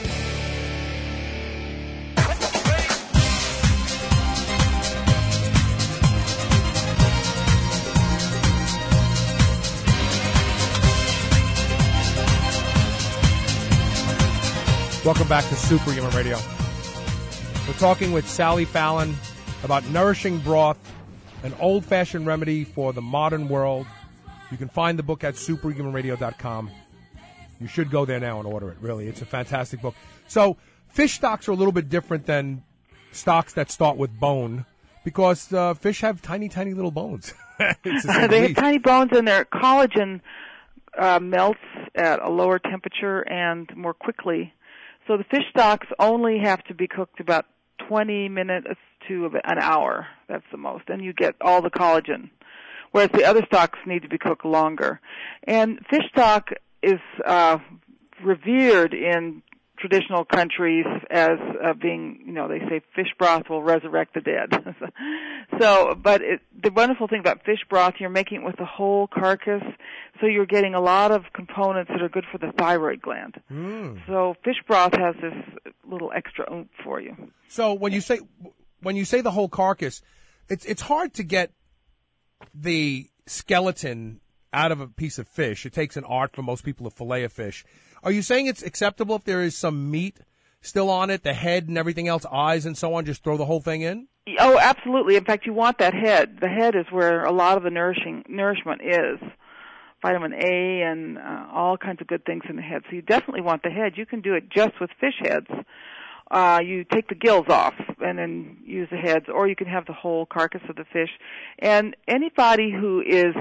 Welcome back to Superhuman Radio. We're talking with Sally Fallon about nourishing broth, an old-fashioned remedy for the modern world. You can find the book at superhuman radio dot com. You should go there now and order it, really. It's a fantastic book. So fish stocks are a little bit different than stocks that start with bone because uh, fish have tiny, tiny little bones. It's uh, they have tiny bones, and their collagen uh, melts at a lower temperature and more quickly. So the fish stocks only have to be cooked about twenty minutes to an hour. That's the most. And you get all the collagen. Whereas the other stocks need to be cooked longer. And fish stock is uh, revered in traditional countries as uh, being, you know, they say fish broth will resurrect the dead. so, but it, the wonderful thing about fish broth, you're making it with the whole carcass, so you're getting a lot of components that are good for the thyroid gland. Mm. So fish broth has this little extra oomph for you. So when you say when you say the whole carcass, it's it's hard to get the skeleton out of a piece of fish. It takes an art for most people to fillet a fish. Are you saying it's acceptable if there is some meat still on it, the head and everything else, eyes and so on, just throw the whole thing in? Oh, absolutely. In fact, you want that head. The head is where a lot of the nourishing nourishment is. Vitamin A and uh, all kinds of good things in the head. So you definitely want the head. You can do it just with fish heads. Uh, you take the gills off and then use the heads, or you can have the whole carcass of the fish. And anybody who is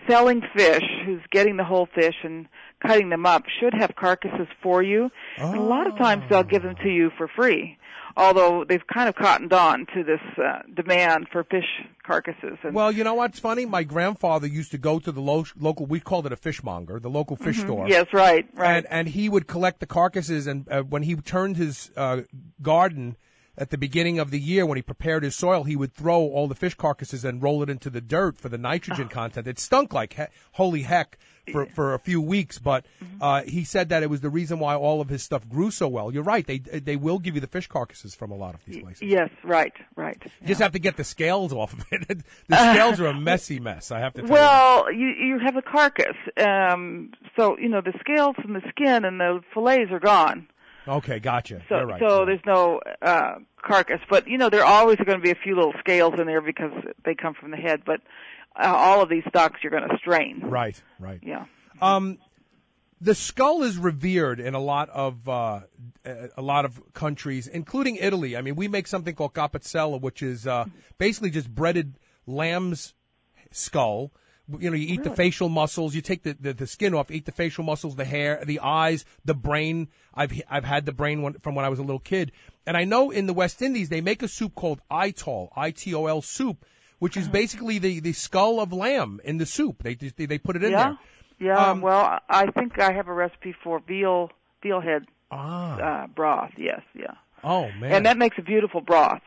selling fish, who's getting the whole fish and cutting them up, should have carcasses for you. Oh. And a lot of times they'll give them to you for free, although they've kind of cottoned on to this uh, demand for fish carcasses. And Well, you know what's funny? My grandfather used to go to the lo- local, we called it a fishmonger, the local fish Mhm. store. Yes, right, right. And, and he would collect the carcasses, and uh, when he turned his uh, garden at the beginning of the year, when he prepared his soil, he would throw all the fish carcasses and roll it into the dirt for the nitrogen Oh. content. It stunk like he- holy heck for, for a few weeks, but uh, he said that it was the reason why all of his stuff grew so well. You're right. They they will give you the fish carcasses from a lot of these places. Yes, right, right. You just have to get the scales off of it. The scales are a messy mess, I have to tell you. Well, you you have a carcass, um, so you know the scales and the skin and the fillets are gone. Okay, gotcha. So You're right. so there's no uh, carcass, but you know there are always going to be a few little scales in there because they come from the head. But uh, all of these stocks you're going to strain. Right, right. Yeah. Um, the skull is revered in a lot of uh, a lot of countries, including Italy. I mean, we make something called capezzella, which is uh, basically just breaded lamb's skull. You know, you eat Really? the facial muscles, you take the, the, the skin off, eat the facial muscles, the hair, the eyes, the brain. I've I've had the brain one, from when I was a little kid. And I know in the West Indies they make a soup called Itol, I T O L soup, which is basically the, the skull of lamb in the soup. They they, they put it in yeah. there. Yeah. Um, well, I think I have a recipe for veal veal head Ah. uh, broth. Yes, yeah. Oh man. And that makes a beautiful broth.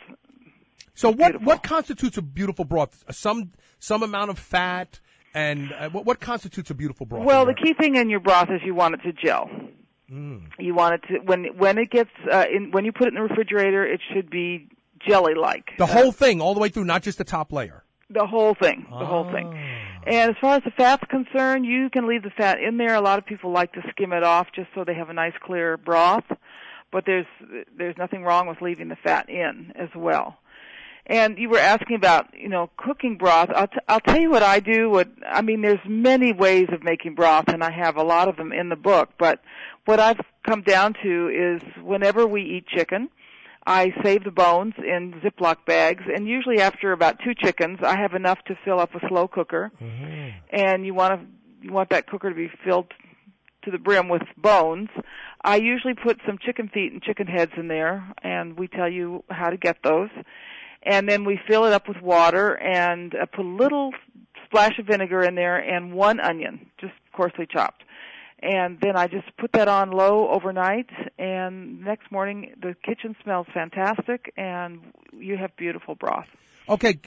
So what what constitutes a beautiful broth? Some some amount of fat, and uh, what what constitutes a beautiful broth? Well, the key thing in your broth is you want it to gel. Mm. You want it to when when it gets uh, in when you put it in the refrigerator, it should be jelly-like. The whole thing, all the way through, not just the top layer. The whole thing, the whole thing. And as far as the fat's concerned, you can leave the fat in there. A lot of people like to skim it off just so they have a nice clear broth, but there's there's nothing wrong with leaving the fat in as well. And you were asking about, you know, cooking broth. I'll, t- I'll tell you what I do. What I mean, there's many ways of making broth, and I have a lot of them in the book. But what I've come down to is whenever we eat chicken, I save the bones in Ziploc bags, and usually after about two chickens, I have enough to fill up a slow cooker. Mm-hmm. And you want to you want that cooker to be filled to the brim with bones. I usually put some chicken feet and chicken heads in there, and we tell you how to get those. And then we fill it up with water and uh, put a little splash of vinegar in there and one onion, just coarsely chopped. And then I just put that on low overnight, and next morning the kitchen smells fantastic, and you have beautiful broth. Okay,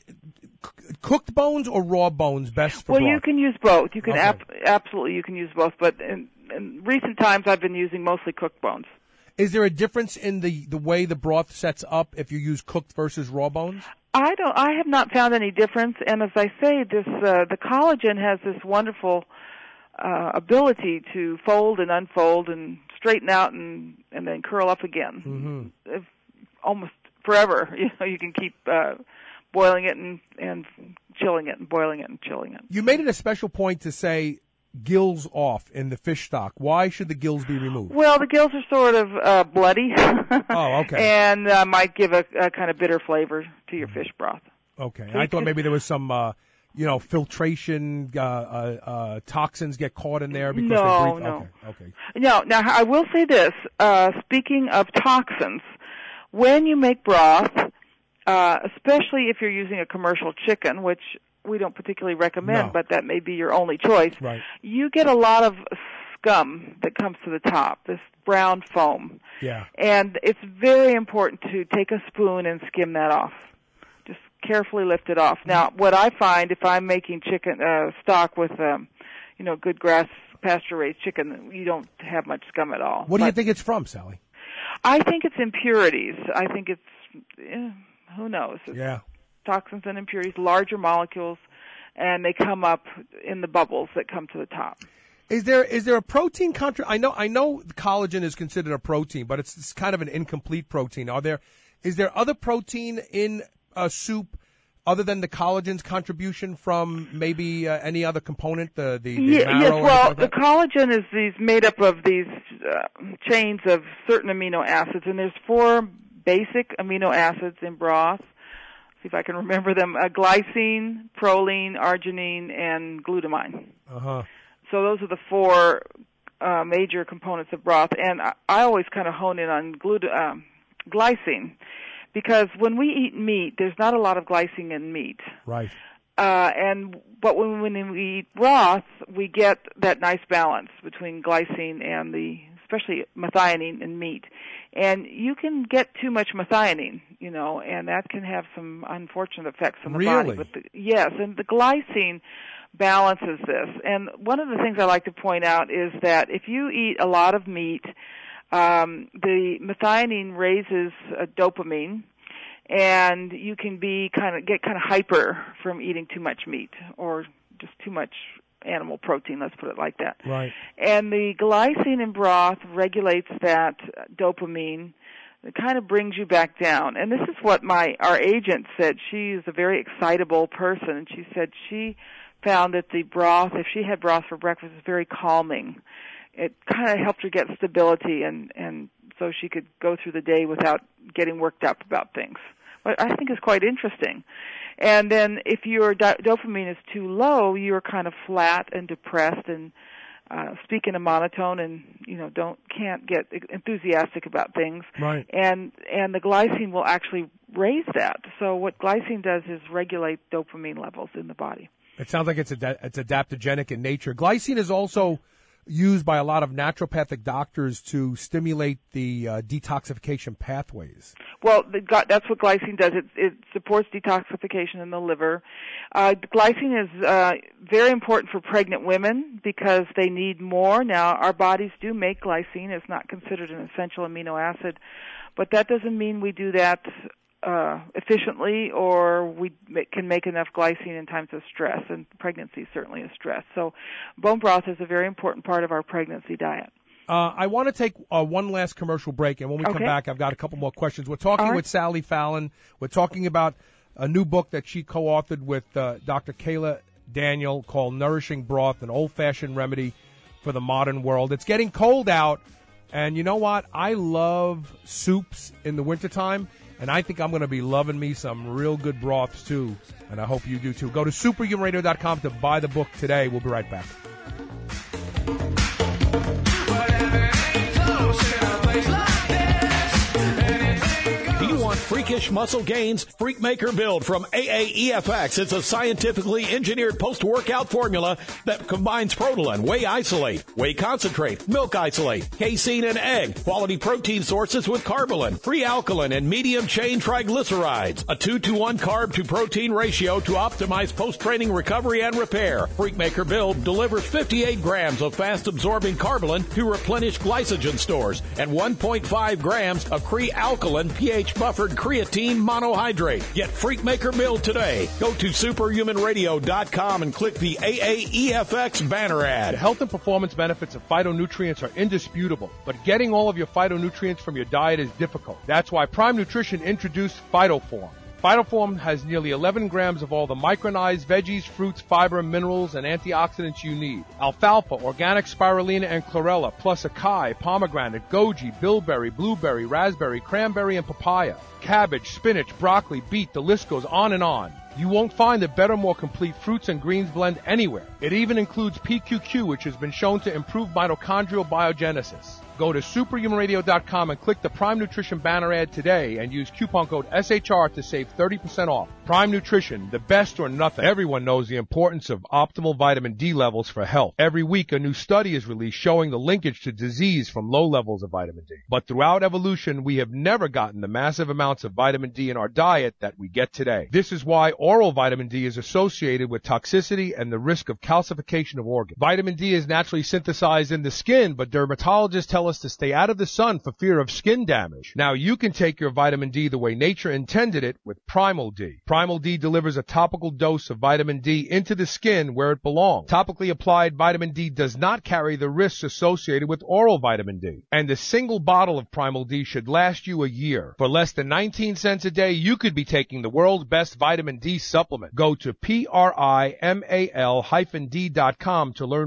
c- cooked bones or raw bones best for Well, broth? you can use both. You can Okay. ab- absolutely you can use both, but in, in recent times I've been using mostly cooked bones. Is there a difference in the, the way the broth sets up if you use cooked versus raw bones? I don't. I have not found any difference, and as I say, this uh, the collagen has this wonderful uh, ability to fold and unfold and straighten out and and then curl up again, Mm-hmm. if, almost forever. You know, you can keep uh, boiling it and and chilling it and boiling it and chilling it. You made it a special point to say gills off in the fish stock. Why should the gills be removed? Well, the gills are sort of uh, bloody. Oh, okay. And uh, might give a, a kind of bitter flavor to your fish broth. Okay. So I you thought can- maybe there was some, uh, you know, filtration, uh, uh, uh, toxins get caught in there because No, they breathe. no. Okay. Okay. Now, now I will say this. Uh, speaking of toxins, when you make broth, uh, especially if you're using a commercial chicken, which we don't particularly recommend, No. but that may be your only choice, Right. you get a lot of scum that comes to the top, this brown foam. Yeah. And it's very important to take a spoon and skim that off. Just carefully lift it off. Now, what I find if I'm making chicken uh, stock with, um, you know, good grass pasture-raised chicken, you don't have much scum at all. What do you But think it's from, Sally? I think it's impurities. I think it's, eh, who knows? It's Yeah. toxins and impurities, larger molecules, and they come up in the bubbles that come to the top. Is there is there a protein contra? I know I know collagen is considered a protein, but it's, it's kind of an incomplete protein. Are there is there other protein in a soup other than the collagen's contribution from maybe uh, any other component, the the, the Ye- marrow? yes, or well, anything the like that? collagen is these made up of these uh, chains of certain amino acids, and there's four basic amino acids in broth: see if I can remember them, uh, glycine, proline, arginine, and glutamine. Uh-huh. So those are the four uh, major components of broth. And I, I always kind of hone in on glut- um, glycine, because when we eat meat, there's not a lot of glycine in meat. Right. Uh, and but when, when we eat broth, we get that nice balance between glycine and the, especially methionine in meat. And you can get too much methionine, you know, and that can have some unfortunate effects on the really? body. But the, yes, and the glycine balances this. And one of the things I like to point out is that if you eat a lot of meat, um, the methionine raises uh, dopamine, and you can be kind of get kind of hyper from eating too much meat or just too much animal protein, let's put it like that. Right. And the glycine in broth regulates that dopamine. It kind of brings you back down. And this is what my our agent said. She is a very excitable person, and she said she found that the broth, if she had broth for breakfast, was very calming. It kind of helped her get stability, and, and so she could go through the day without getting worked up about things. But I think is quite interesting. And then if your do- dopamine is too low, you're kind of flat and depressed and uh, speak in a monotone, and you know don't can't get enthusiastic about things. Right. And and the glycine will actually raise that. So what glycine does is regulate dopamine levels in the body. It sounds like it's ad- it's adaptogenic in nature. Glycine is also used by a lot of naturopathic doctors to stimulate the uh, detoxification pathways. Well, the, that's what glycine does. It, it supports detoxification in the liver. Uh, glycine is uh, very important for pregnant women because they need more. Now, our bodies do make glycine. It's not considered an essential amino acid, but that doesn't mean we do that uh, efficiently, or we make, can make enough glycine in times of stress, and pregnancy certainly is stress. So bone broth is a very important part of our pregnancy diet. Uh, I want to take uh, one last commercial break, and when we Okay. come back, I've got a couple more questions. We're talking All right. with Sally Fallon. We're talking about a new book that she co-authored with uh, Doctor Kayla Daniel called Nourishing Broth, an old-fashioned remedy for the modern world. It's getting cold out, and you know what? I love soups in the wintertime. And I think I'm going to be loving me some real good broths, too. And I hope you do, too. Go to superhuman radio dot com to buy the book today. We'll be right back. Do you want freakish muscle gains? Freakmaker Build from A A E F X is a scientifically engineered post-workout formula that combines Protolan, whey isolate, whey concentrate, milk isolate, casein, and egg, quality protein sources with carbolin, free alkaline, and medium-chain triglycerides. A two to one carb to protein ratio to optimize post-training recovery and repair. Freakmaker Build delivers fifty-eight grams of fast-absorbing carbolin to replenish glycogen stores and one point five grams of pre-alkaline pH buffered creatine monohydrate. Get Freakmaker Build today. Go to superhuman radio dot com and click the A A E F X banner ad. The health and performance benefits of phytonutrients are indisputable, but getting all of your phytonutrients from your diet is difficult. That's why Prime Nutrition introduced Phytoform. Phytoform has nearly eleven grams of all the micronized veggies, fruits, fiber, minerals, and antioxidants you need. Alfalfa, organic spirulina, and chlorella, plus acai, pomegranate, goji, bilberry, blueberry, raspberry, cranberry, and papaya. Cabbage, spinach, broccoli, beet, the list goes on and on. You won't find a better, more complete fruits and greens blend anywhere. It even includes P Q Q, which has been shown to improve mitochondrial biogenesis. Go to superhuman radio dot com and click the Prime Nutrition banner ad today and use coupon code S H R to save thirty percent off. Prime Nutrition, the best or nothing. Everyone knows the importance of optimal vitamin D levels for health. Every week, a new study is released showing the linkage to disease from low levels of vitamin D. But throughout evolution, we have never gotten the massive amounts of vitamin D in our diet that we get today. This is why oral vitamin D is associated with toxicity and the risk of calcification of organs. Vitamin D is naturally synthesized in the skin, but dermatologists tell us to stay out of the sun for fear of skin damage. Now you can take your vitamin D the way nature intended it with Primal D. Primal D delivers a topical dose of vitamin D into the skin where it belongs. Topically applied vitamin D does not carry the risks associated with oral vitamin D. And a single bottle of Primal D should last you a year. For less than nineteen cents a day, you could be taking the world's best vitamin D supplement. Go to P R I M A L D dot com to learn more.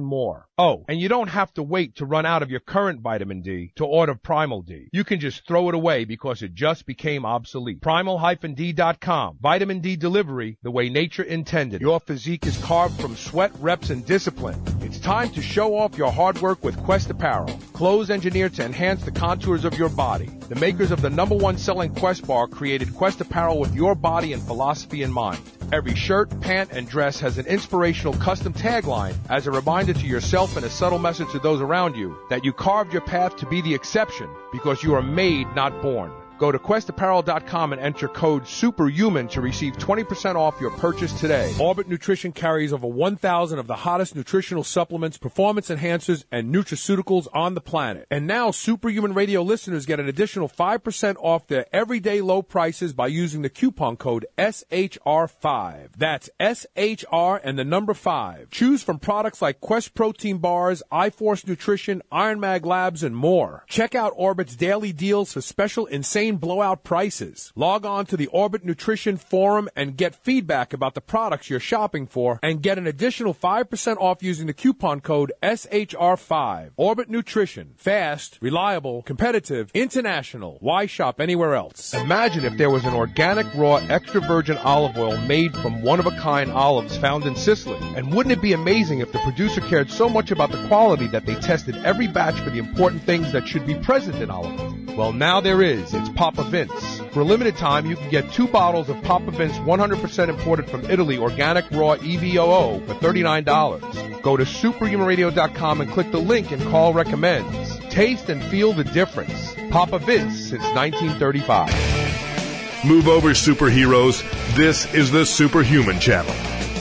Oh, and you don't have to wait to run out of your current vitamin D to order Primal D. You can just throw it away because it just became obsolete. Primal D dot com. Vitamin D delivery the way nature intended. Your physique is carved from sweat, reps, and discipline. It's time to show off your hard work with Quest Apparel. Clothes engineered to enhance the contours of your body. The makers of the number one selling Quest bar created Quest Apparel with your body and philosophy in mind. Every shirt, pant, and dress has an inspirational custom tagline as a reminder to yourself and a subtle message to those around you that you carved your path to be the exception because you are made, not born. Go to quest apparel dot com and enter code SUPERHUMAN to receive twenty percent off your purchase today. Orbit Nutrition carries over one thousand of the hottest nutritional supplements, performance enhancers, and nutraceuticals on the planet. And now Superhuman Radio listeners get an additional five percent off their everyday low prices by using the coupon code S H R five. That's S H R and the number five. Choose from products like Quest Protein Bars, iForce Nutrition, Iron Mag Labs, and more. Check out Orbit's daily deals for special insane blowout prices. Log on to the Orbit Nutrition Forum and get feedback about the products you're shopping for and get an additional five percent off using the coupon code S H R five. Orbit Nutrition. Fast, reliable, competitive, international. Why shop anywhere else? Imagine if there was an organic, raw, extra virgin olive oil made from one-of-a-kind olives found in Sicily. And wouldn't it be amazing if the producer cared so much about the quality that they tested every batch for the important things that should be present in olive oil? Well, now there is. It's Papa Vince. For a limited time, you can get two bottles of Papa Vince one hundred percent imported from Italy organic raw E V O O for thirty-nine dollars. Go to superhuman radio dot com and click the link and call recommends. Taste and feel the difference. Papa Vince since nineteen thirty-five. Move over, superheroes. This is the Superhuman Channel.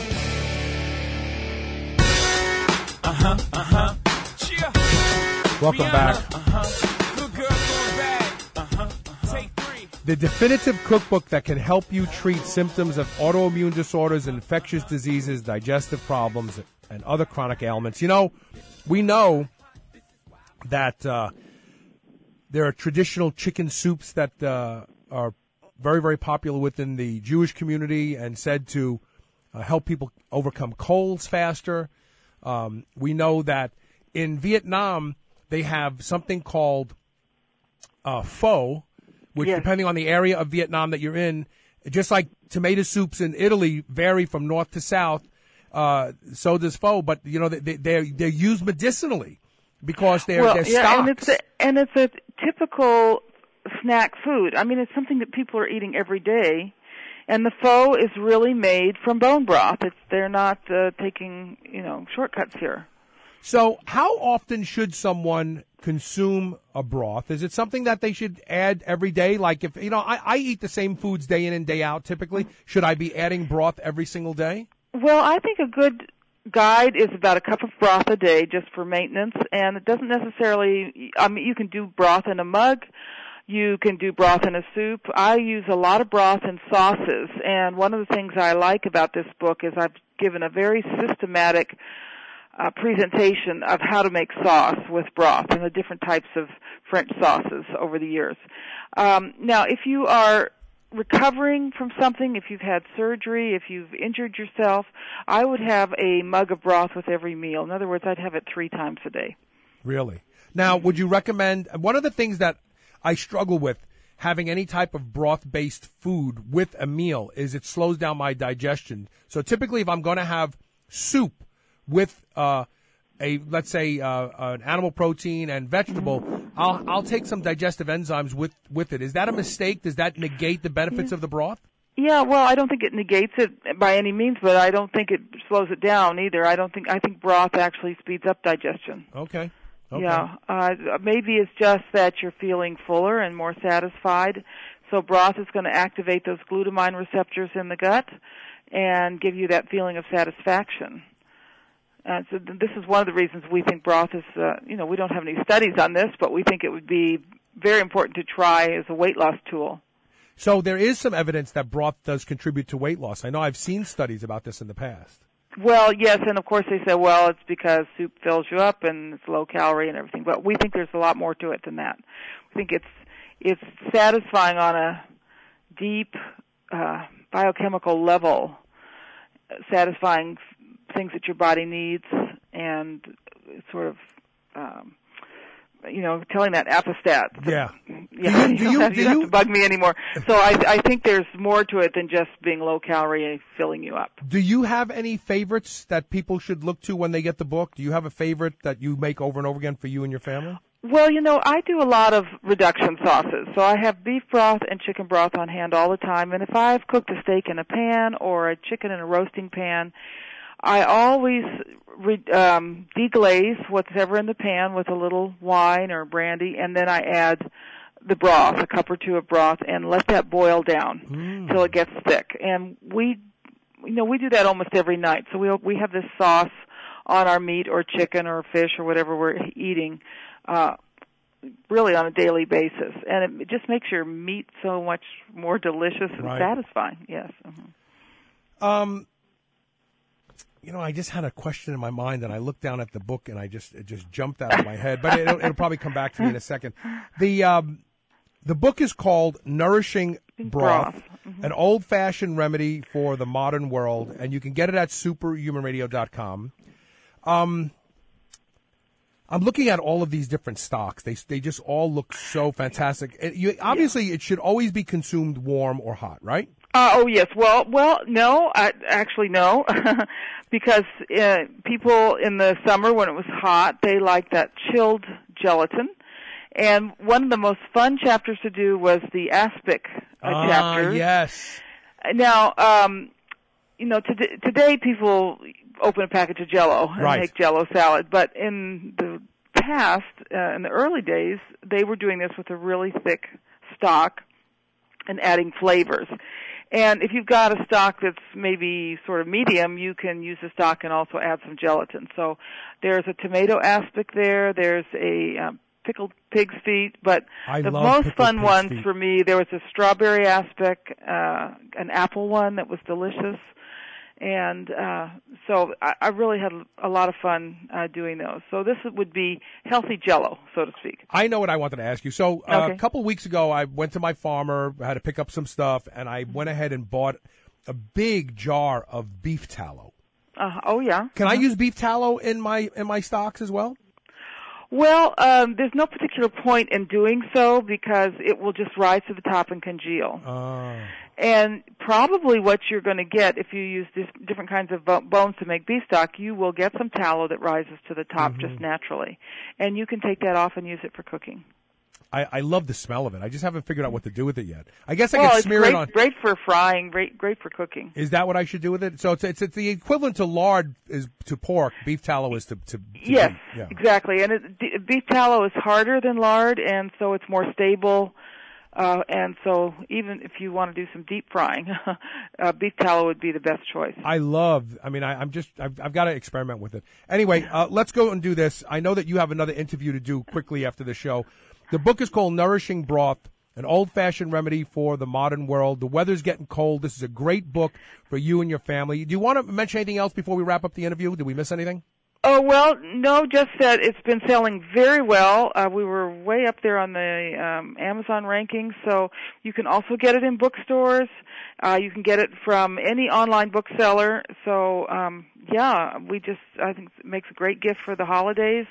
Uh-huh, uh-huh. Welcome back. The definitive cookbook that can help you treat symptoms of autoimmune disorders, infectious diseases, digestive problems, and other chronic ailments. You know, we know that uh, there are traditional chicken soups that uh, are very, very popular within the Jewish community and said to uh, help people overcome colds faster. Um, we know that in Vietnam, they have something called uh, pho, which, yes, depending on the area of Vietnam that you're in, just like tomato soups in Italy vary from north to south, uh, so does pho. But, you know, they, they're, they're used medicinally because they're, well, they're yeah, stocks. And it's, a, and it's a typical snack food. I mean, it's something that people are eating every day. And the pho is really made from bone broth. It's, they're not uh, taking, you know, shortcuts here. So how often should someone consume a broth? Is it something that they should add every day? Like if, you know, I, I eat the same foods day in and day out typically. Should I be adding broth every single day? Well, I think a good guide is about a cup of broth a day just for maintenance. And it doesn't necessarily, I mean, you can do broth in a mug. You can do broth in a soup. I use a lot of broth in sauces. And one of the things I like about this book is I've given a very systematic Uh, presentation of how to make sauce with broth and the different types of French sauces over the years. Um, now, if you are recovering from something, if you've had surgery, if you've injured yourself, I would have a mug of broth with every meal. In other words, I'd have it three times a day. Really? Now, would you recommend, one of the things that I struggle with having any type of broth-based food with a meal is it slows down my digestion. So typically if I'm going to have soup with uh, a, let's say, uh, an animal protein and vegetable, I'll I'll take some digestive enzymes with, with it. Is that a mistake? Does that negate the benefits of the broth? Yeah, well, I don't think it negates it by any means, but I don't think it slows it down either. I don't think I think broth actually speeds up digestion. Okay. Okay. Yeah, uh, maybe it's just that you're feeling fuller and more satisfied. So broth is going to activate those glutamine receptors in the gut and give you that feeling of satisfaction. Uh, so th- this is one of the reasons we think broth is, uh, you know, we don't have any studies on this, but we think it would be very important to try as a weight loss tool. So there is some evidence that broth does contribute to weight loss. I know I've seen studies about this in the past. Well, yes, and of course they say, well, it's because soup fills you up and it's low calorie and everything, but we think there's a lot more to it than that. We think it's it's satisfying on a deep uh, biochemical level, satisfying things that your body needs and sort of, um, you know, telling that apostat. Yeah. Yeah, do you, do you, you, don't have, do you don't you, have to bug me anymore. So I, I think there's more to it than just being low calorie and filling you up. do you have any favorites that people should look to when they get the book? Do you have a favorite that you make over and over again for you and your family? Well, you know, I do a lot of reduction sauces. So I have beef broth and chicken broth on hand all the time. And if I've cooked a steak in a pan or a chicken in a roasting pan, I always re- um, deglaze whatever in the pan with a little wine or brandy, and then I add the broth, a cup or two of broth, and let that boil down Mm. till it gets thick. And we, you know, we do that almost every night. So we we have this sauce on our meat or chicken or fish or whatever we're eating, uh, really on a daily basis, and it just makes your meat so much more delicious and Right. satisfying. Yes. Mhm. Um, you know, I just had a question in my mind, and I looked down at the book, and I just it just jumped out of my head. But it'll, it'll probably come back to me in a second. The um, the book is called Nourishing Broth, Broth. Mhm. an old-fashioned remedy for the modern world, and you can get it at superhuman radio dot com. Um, I'm looking at all of these different stocks. They they just all look so fantastic. And you, obviously, it should always be consumed warm or hot, right? Uh, oh yes. Well, well, no, I, actually no, because uh, people in the summer when it was hot, they like that chilled gelatin. And one of the most fun chapters to do was the aspic uh, Ah, chapter. yes. Now, um, you know, today, today people open a package of Jell-O and Right. make Jell-O salad, but in the past, uh, in the early days, they were doing this with a really thick stock and adding flavors. And if you've got a stock that's maybe sort of medium, you can use the stock and also add some gelatin. So there's a tomato aspic there. There's a um, pickled pig's feet. But I the love most pickled fun pig's ones feet. for me, there was a strawberry aspic, uh, an apple one that was delicious. And uh, so I, I really had a lot of fun uh, doing those. So this would be healthy Jell-O, so to speak. I know what I wanted to ask you. So uh, Okay. a couple weeks ago, I went to my farmer, had to pick up some stuff, and I went ahead and bought a big jar of beef tallow. Uh, oh yeah. Can I use beef tallow in my in my stocks as well? Well, um, there's no particular point in doing so because it will just rise to the top and congeal. Oh. And probably what you're going to get if you use this, different kinds of bo- bones to make beef stock, you will get some tallow that rises to the top Mhm. just naturally. And you can take that off and use it for cooking. I, I love the smell of it. I just haven't figured out what to do with it yet. I guess I well, could it's smear great, it on. great for frying, great, great for cooking. Is that what I should do with it? So it's it's, it's the equivalent to lard is to pork. Beef tallow is to, to, to Yes, beef. Yeah. exactly. And it, d- beef tallow is harder than lard, and so it's more stable. Uh, and so even if you want to do some deep frying, uh, beef tallow would be the best choice. I love. I mean, I, I'm just. I've, I've got to experiment with it. Anyway, uh, let's go and do this. I know that you have another interview to do quickly after the show. The book is called Nourishing Broth, an old-fashioned remedy for the modern world. The weather's getting cold. This is a great book for you and your family. Do you want to mention anything else before we wrap up the interview? Did we miss anything? Oh, well, no, just that it's been selling very well. Uh, we were way up there on the um, Amazon rankings, so you can also get it in bookstores. Uh, you can get it from any online bookseller. So, um, yeah, we just, I think it makes a great gift for the holidays.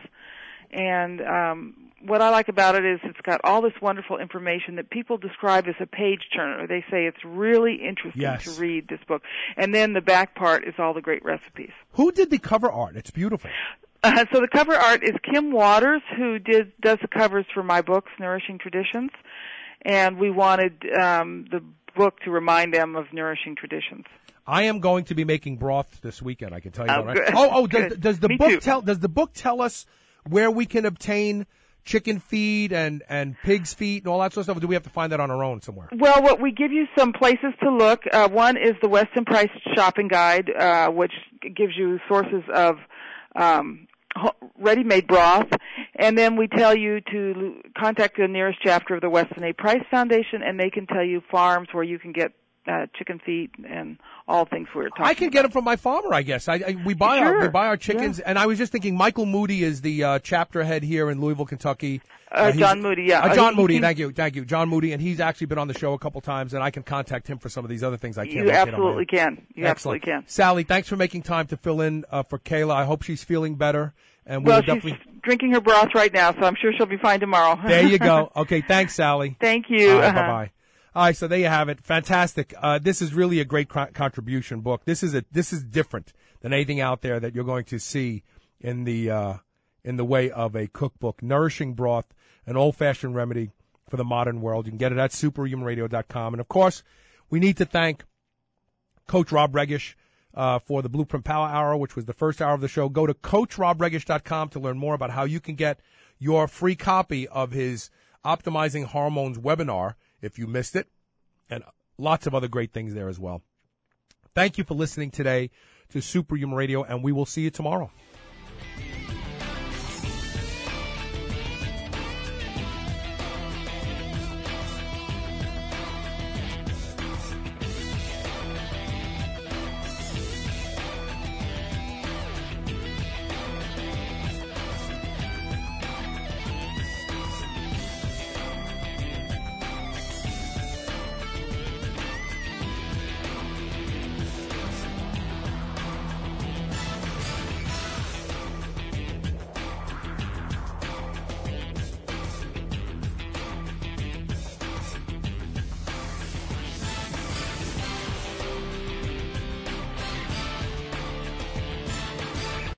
And um, what I like about it is it's got all this wonderful information that people describe as a page turner. They say it's really interesting Yes. to read this book. And then the back part is all the great recipes. Who did the cover art? It's beautiful. Uh, so the cover art is Kim Waters, who did does the covers for my books, Nourishing Traditions, and we wanted um, the book to remind them of Nourishing Traditions. I am going to be making broth this weekend. I can tell you Oh, that. Right? good. Oh, oh, does, Good. does the Me book too. tell? Does the book tell us where we can obtain chicken feed and and pig's feet and all that sort of stuff? Or do we have to find that on our own somewhere? Well, what we give you some places to look. Uh, one is the Weston Price Shopping Guide, uh, which gives you sources of um, ho- ready-made broth, and then we tell you to contact the nearest chapter of the Weston A. Price Foundation, and they can tell you farms where you can get uh, chicken feet and all things we were talking I can about. get them from my farmer, I guess. I, I we buy Sure. our we buy our chickens, Yeah. and I was just thinking, Michael Moody is the uh, chapter head here in Louisville, Kentucky. Uh, he's- John Moody, yeah. Uh, John Uh, Moody, he- thank you, thank you, John Moody, and he's actually been on the show a couple times, and I can contact him for some of these other things I can't. You locate on my absolutely own. can. You Excellent. absolutely can. Sally, thanks for making time to fill in uh, for Kayla. I hope she's feeling better, and we'll Well, she's definitely. drinking her broth right now, so I'm sure she'll be fine tomorrow. There you go. Okay, thanks, Sally. Thank you. All right, Uh-huh. Bye bye. All right, so there you have it. Fantastic. Uh, this is really a great co- contribution book. This is a this is different than anything out there that you're going to see in the uh, in the way of a cookbook. Nourishing Broth, an old-fashioned remedy for the modern world. You can get it at superhuman radio dot com. And of course, we need to thank Coach Rob Regish uh, for the Blueprint Power Hour, which was the first hour of the show. Go to coach rob regish dot com to learn more about how you can get your free copy of his Optimizing Hormones webinar if you missed it, and lots of other great things there as well. Thank you for listening today to Superhuman Radio, and we will see you tomorrow.